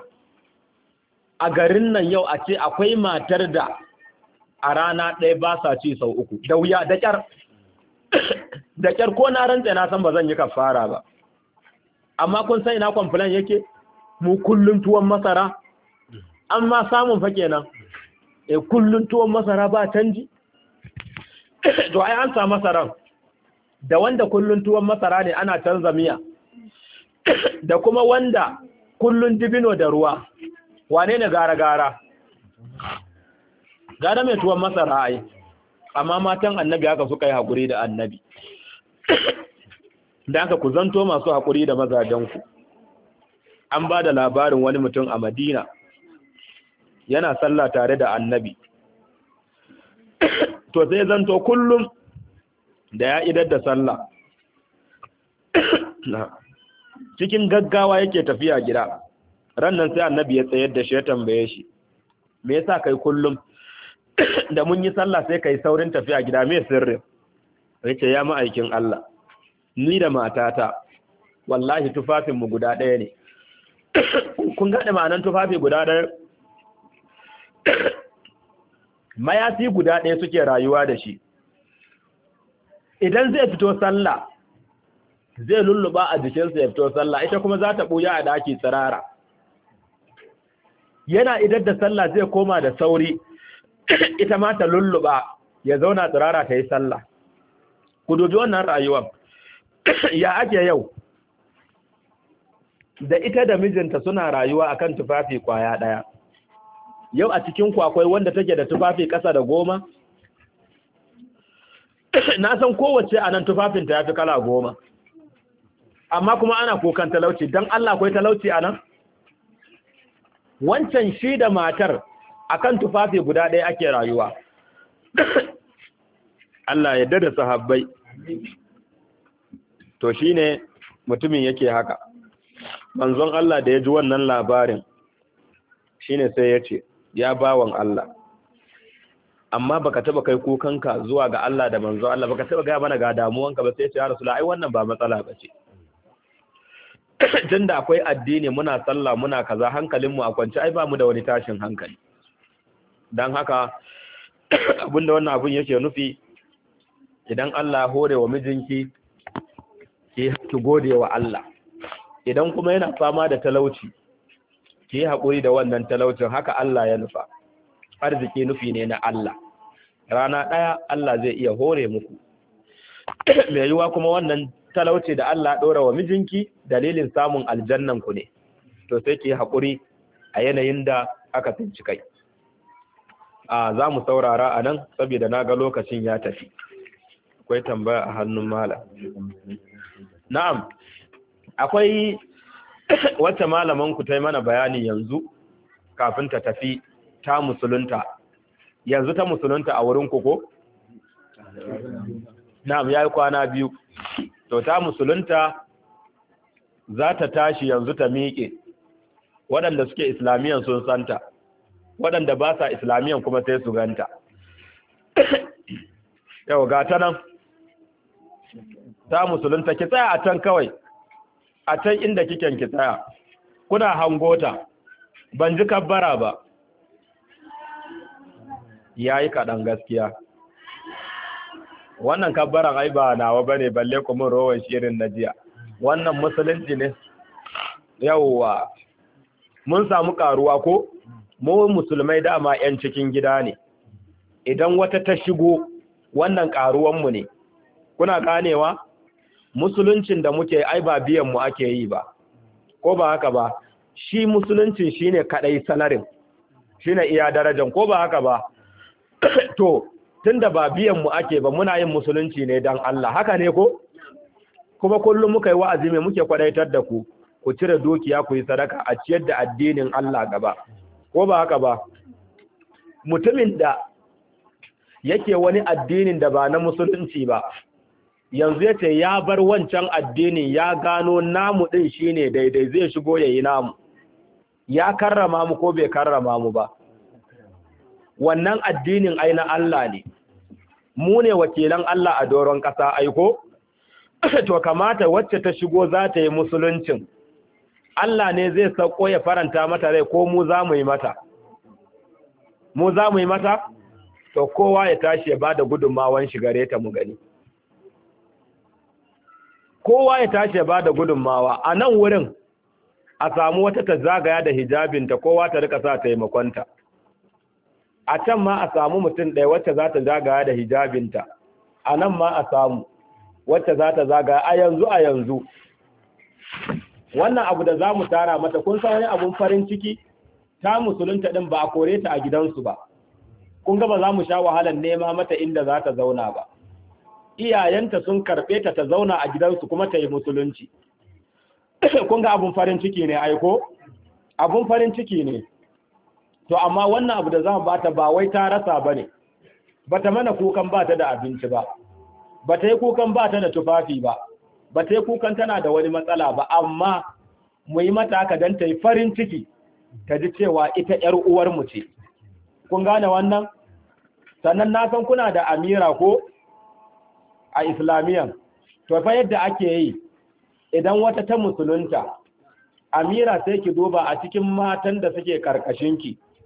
a garin nan yau a ce akwai matar da a rana ɗaya ba sa ci sau uku da wuya da ƙyar da ƙyar ko na rantsa na san ba zan yi kafara ba amma kun san ina complain yake mu kullun tuwon masara amma samun fa kenan eh kullun tuwon masara ba canji to ai an sa masaran da wanda kullun tuwon masara ne ana canza miya da kuma wanda kullun dibino da ruwa wane ne gara-gara gara mai tuwon masara ai amma matan annabi haka suka yi haƙuri da annabi da aka ku zanto masu haƙuri da mazajenku an ba da labarin wani mutum a madina yana sallah tare da annabi to sai zanto kullum da ya idar da sallah cikin gaggawa yake tafiya gida rannan sai annabi ya tsayar da shi ya tambaye shi me yasa kai kullum da mun yi sallah sai kai saurin tafiya gida me sirri yace ya ma'aikin Allah ni da matata wallahi tufafin mu guda ɗaya ne kun ga da ma'anan tufafi guda ɗaya mayafi guda ɗaya suke rayuwa da shi. Idan zai fito sallah zai lulluba a jikinsa ya fito sallah, ita kuma za ta ɓuya a daki tsirara. Yana idar da sallah zai koma da sauri, ita ma ta lulluba ya zauna tsirara ta yi sallah. Ku dubi wannan rayuwar. Ya ake yau? Da ita da mijinta suna rayuwa akan tufafi kwaya ɗaya. Yau a cikin kwakwai wanda take da tufafi ƙasa da goma? Na san kowace a nan tufafinta ya fi kala goma. Amma kuma ana kukan talauci, don Allah akwai talauci a nan? Wancan shi da matar akan tufafi guda ɗaya ake rayuwa. Allah ya dada sahabbai. To shi ne mutumin yake haka. Manzon Allah da ya ji wannan labarin, shi ne sai ya ce, ya bawan Allah, amma baka taba kai kukanka zuwa ga Allah da manzon Allah, baka taba ga mana ga damuwanka ba, sai ya ce ya Rasulullah, ai wannan ba matsala ba ce. Tunda akwai addini, muna sallah, muna kaza, hankalinmu a kwance, ai ba mu da wani tashin hankali. Dan haka abinda wannan abun yake nufi, idan Allah hore wa mijinki, ki gode wa Allah. Idan kuma yana fama da talauci, ki yi haƙuri da wannan talaucin, haka Allah ya nufa. Arziki nufi ne na Allah. Rana ɗaya Allah zai iya hore muku. Mai yiwuwa kuma wannan talauci da Allah ɗora wa mijinki dalilin samun aljannan ku ne. To sai ki yi haƙuri a yanayin da aka tsinci kai. A za mu saurara a nan saboda na ga lokacin ya tafi. Akwai tambaya a hannun malam. Na'am. Akwai wacce malaman ku ta yi mana bayani yanzu kafin ta tafi, ta musulunta. Yanzu ta musulunta a wurin ku ko? Na'am, yayi kwana biyu. To ta musulunta za ta tashi yanzu ta miƙe. Waɗanda suke islamiyan sun santa, waɗanda ba sa islamiyan kuma sai su ganta. Yau ga ta nan, ta musulunta, ki tsaya a can kawai. A can inda kiken ki tsaya, kuna hangota, ban ji kabbara ba. Yayi kaɗan gaskiya. Wannan kabbaran ai ba nawa bane, balle kuma rowan shirin na jiya. Wannan musulunci ne. Yawwa, mun samu karuwa ko? Mu musulmai dama 'yan cikin gida ne. Idan wata ta shigo, wannan karuwanmu ne. Kuna ganewa? Musuluncin da muke ai ba biyan mu ake yi ba, ko ba haka ba? Shi musuluncin shine kadai salarin, shine iya darajan, ko ba haka ba? To tunda ba biyan mu ake ba, muna yin musulunci ne dan Allah, haka ne ko? Kuma kullum muka yi wa'azi mai muke kwadaitar da ku, ku cire dukiya ku yi sadaka a ciyar da addinin Allah gaba, ko ba haka ba? Mutumin da yake wani addinin da ba na musulunci ba, yanzu ya ce ya bar wancan addini, ya gano namu ɗin shi ne daidai, zai shigo ya yi namu. Ya karrama mu ko bai karrama mu ba? Wannan addinin ai na Allah ne. Mu ne wakilan Allah a doron ƙasa aiko? To kamata wacce ta shigo za ta yi musuluncin. Allah ne zai sauko ya faranta mata rai ko mu za mu yi mata? Mu za mu yi mata? To kowa ya tashi ya ba da gudunmawan shigare ta mu gani. Kowa ya tashi ya bada gudunmawa a nan wurin, a samu wata ta zagaya da hijabinta, kowa ta rika sa taimakonta. A can ma a samu mutum ɗaya wacce za ta zagaya da hijabinta, a nan ma a samu wacce za ta zagaya a yanzu a yanzu. Wannan abu da za mu tara mata, kun san wani abun farin ciki, ta musulunta ɗin ba a kore ta a gidansu ba. Kun ga ba za mu sha wahalar nema mata inda za ta zauna ba. Iyayenta sun karɓe ta ta zauna a gidansu kuma ta yi musulunci. Kun ga abun farin ciki ne aiko? Abun farin ciki ne. To amma wannan abu da za mu bata ba wai ta rasa ba ne. Ba ta mana kukan ba ta da abinci ba. Ba ta yi kukan ba ta da tufafi ba. Ba ta yi kukan tana da wani matsala ba. Amma mu yi mata haka don ta yi farin ciki, ta ji cewa ita ‘yar uwarmu ce. Kun gane wannan? Sannan na san kuna da amira ko? A islamiyan, to fa yadda ake yi, idan wata ta musulunta, amira sai ki duba a cikin matan da suke karkashinki,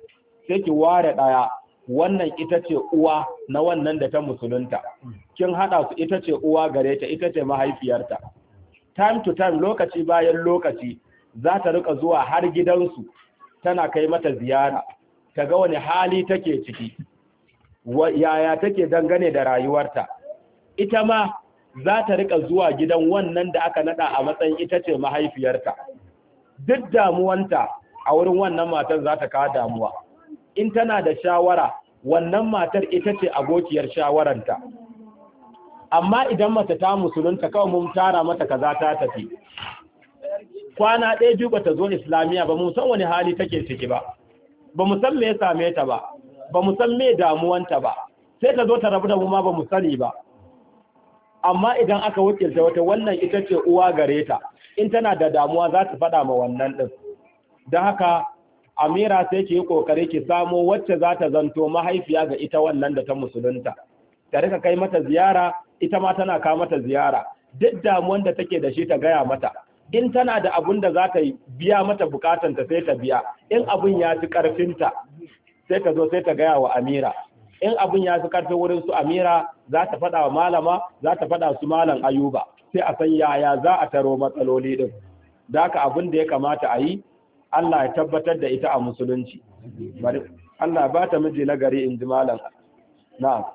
sai ki ware ɗaya, wannan ita ce uwa na wannan da ta musulunta, kin haɗa su ita ce uwa gare ta, ita ce mahaifiyarta. Time to time, lokaci bayan lokaci, za ta rika zuwa har gidansu tana kai mata ziyara, ta ga wani hali take ciki, yaya take dangane da rayuwarta. Ita ma za ta rika zuwa gidan wannan da aka nada a matsayin ita ce mahaifiyarta. Duk damuwanta a wurin wannan matar za ta kawo damuwa. In tana da shawara, wannan matar ita ce abokiyar shawaranta. Amma idan mace ta musulunta kawai mun tara mata kaza ta tafi. Kwana ɗaya biyu bata zo Islamiya ba, mu san wani hali take ciki ba. Ba mu san me ya same ta ba, ba mu san me damuwanta ba. Sai ta zo ta rabu da mu ma ba mu sani ba. Amma idan aka wakilta wata, wannan ita ce uwa gare ta, in tana da damuwa za ta faɗa ma wannan ɗin. Don haka Amira sai ki yi ƙoƙari ki samo wacce za ta zanto mahaifiya ga ita wannan da ta musulunta. Ta rika kai mata ziyara, ita ma tana kawo mata ziyara. Duk damuwan da take da shi ta gaya mata. In tana da abun da za ta biya mata bukatanta sai ta biya. In abun ya fi ƙarfinta sai ta zo sai ta gaya wa Amira. In abun ya fi ƙarfin wurin su Amira za ta faɗa wa malama, za ta faɗa su malam Ayuba. Sai a san yaya za a taro matsaloli ɗin. Da haka abin da ya kamata a yi, Allah ya tabbatar da ita a musulunci. Bari Allah ba ta miji na gari in ji malam. Na'am.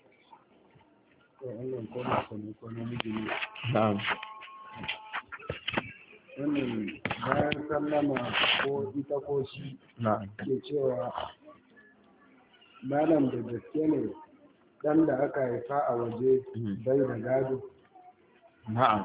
Na'am.
Wannan bayan sallama ko ita ko shi ke cewa malam da gaske ne dan da aka haifa a waje bai da gado.
Na'am.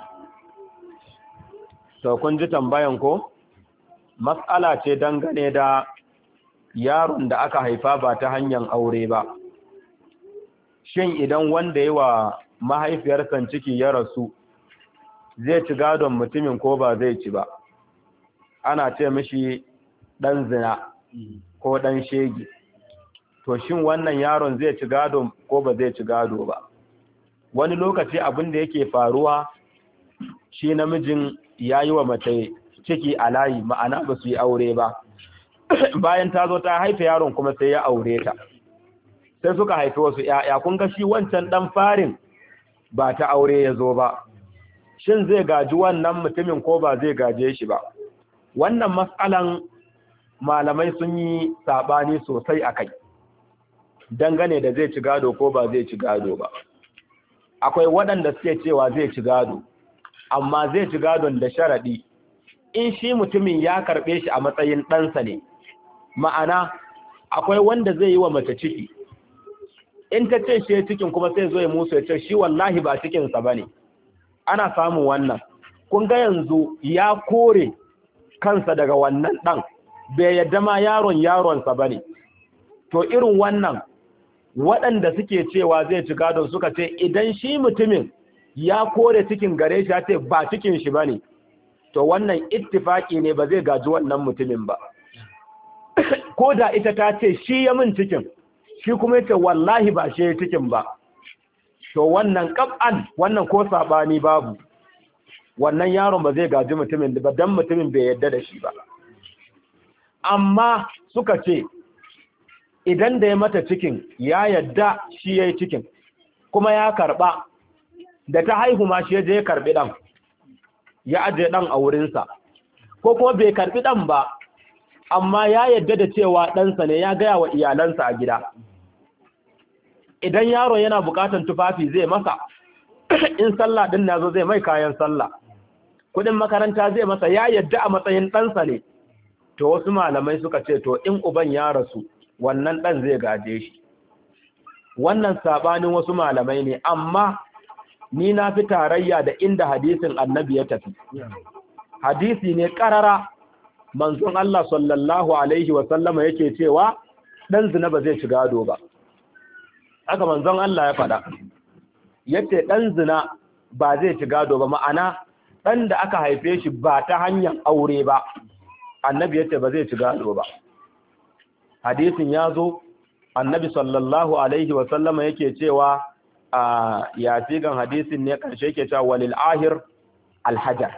To kun ji tambayan ko? Mas'ala ce dangane da yaron da aka haifa ba ta hanyar aure ba. Shin idan wanda yi wa mahaifiyarsa ciki ya rasu, zai ci gadon mutumin ko ba zai ci ba? Ana ce mishi ɗan zina ko ɗan shegi. To shin wannan yaron zai ci gado ko ba zai ci gado ba? Wani lokaci abin da yake faruwa, shi namijin ya yi wa mace ciki a layi, ma'ana ba su yi aure ba. Bayan ta zo ta haife yaron kuma sai ya aure ta, sai suka haifi wasu ‘ya'ya. Kun ga shi wancan ɗan farin ba ta aure ya zo ba, shin zai gaji wannan mutumin ko ba zai gaje shi ba? Wannan matsalan malamai sun yi saɓani sosai a kai, dangane da zai ci gado ko ba zai ci gado ba. Akwai waɗanda suke cewa zai ci gado, amma zai ci gadon da sharaɗi, in shi mutumin ya karɓe shi a matsayin ɗansa ne. Ma'ana, akwai wanda zai yi wa mace ciki, in ta ce shi cikin kuma sai zo ya musu ya ce shi wallahi ba cikinsa ba ne. Ana samun wannan. Kun ga yanzu ya kore kansa daga wannan ɗan, bai yadda ma yaron yaronsa ba ne. To irin wannan, waɗanda suke cewa zai ci gadon suka ce idan shi mutumin ya kore cikin gare shi ya ce ba cikin shi ba ne, to wannan ittifaki ne ba zai gaji wannan mutumin ba. Ko da ita ta ce shi ya min cikin, shi kuma ya ce wallahi ba shi ya cikin ba, to wannan ƙab'an, wannan ko saɓani babu, wannan yaron ba zai gaji mutumin ba don mutumin bai yadda da shi ba. Amma suka ce idan da ya mata cikin ya yadda shi ya yi cikin kuma ya karɓa, da ta haihu ma shi ya je ya karɓi ɗan, ya ajiye ɗan a wurinsa, ko kuma bai karɓi ɗan ba amma ya yadda da cewa ɗansa ne, ya gaya wa iyalansa a gida. Idan yaron yana buƙatar tufafi zai masa, in sallah ɗin na zo zai mai kayan sallah, kuɗin makaranta zai masa, ya yadda a matsayin ɗansa ne. To wasu malamai suka ce to in uban ya rasu wannan ɗan zai gaje shi. Wannan saɓanin wasu malamai ne, amma ni na fi tarayya da inda hadisin annabi ya tafi. Hadisi ne ƙarara, manzon Allah sallallahu alaihi wasallama yake cewa ɗan zina ba zai ci gado ba. Haka manzon Allah ya faɗa, yace ɗan zina ba zai ci gado ba, ma'ana ɗan da aka haife shi ba ta hanyar aure ba, annabi yace ba zai ci gado ba. Hadisin ya zo, annabi sallallahu alaihi wasallama yake cewa a yasigan hadisin ne ƙarshe yake cewa walil ahir alhajar.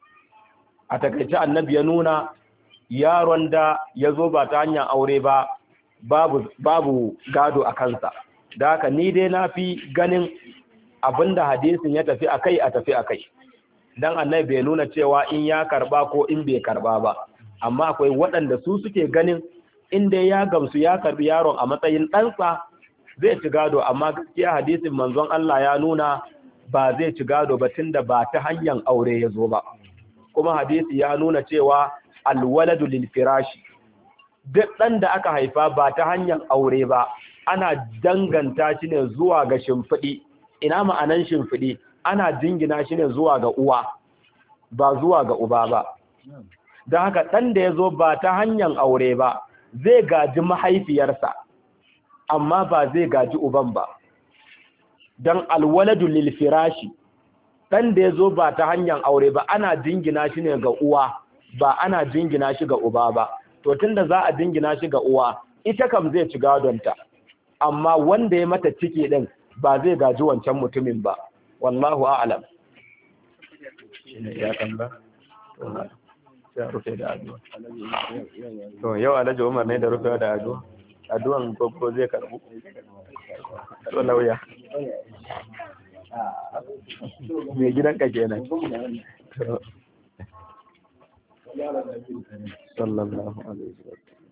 A takaice annabi ya nuna yaron da ya zo ba ta hanyar aure ba, babu babu gado a kansa. Da haka ni dai na fi ganin abinda hadisin ya tafi akai a tafi akai, dan annabi bai nuna cewa in ya karba ko in bai karba ba, amma akwai waɗanda su suke ganin in dai ya gamsu ya karbi yaron a matsayin ɗansa zai ci gado, amma gaskiya hadisin manzon Allah ya nuna ba zai ci gado ba tunda ba ta hanyar aure ya zo ba, kuma hadisi ya nuna cewa alwaladu lil firashi, duk ɗan da aka haifa ba ta hanyar aure ba ana danganta shi ne zuwa ga shimfiɗi. Ina ma'anan shimfiɗi? Ana jingina shi ne zuwa ga uwa ba zuwa ga uba ba. Don haka ɗan da ya zo ba ta hanyar aure ba zai gaji mahaifiyarsa amma ba zai gaji uban ba, don alwaladu lil firashi, ɗan da ya zo ba ta hanyar aure ba ana jingina shi ne ga uwa ba ana jingina shi ga uba ba. To tunda za a jingina shi ga uwa, ita kam zai ci gadonta, amma wanda ya mata ciki ɗin ba zai gaji wancan mutumin ba. Wallahu a'lam. Ya tamba? Ya rufe da addu'a. To yau Alhaji Umar ne da rufe da addu'a. Addu'an gogo zai karbu. To lauya. Me gidanka kenan. Sallallahu alaihi wasallam.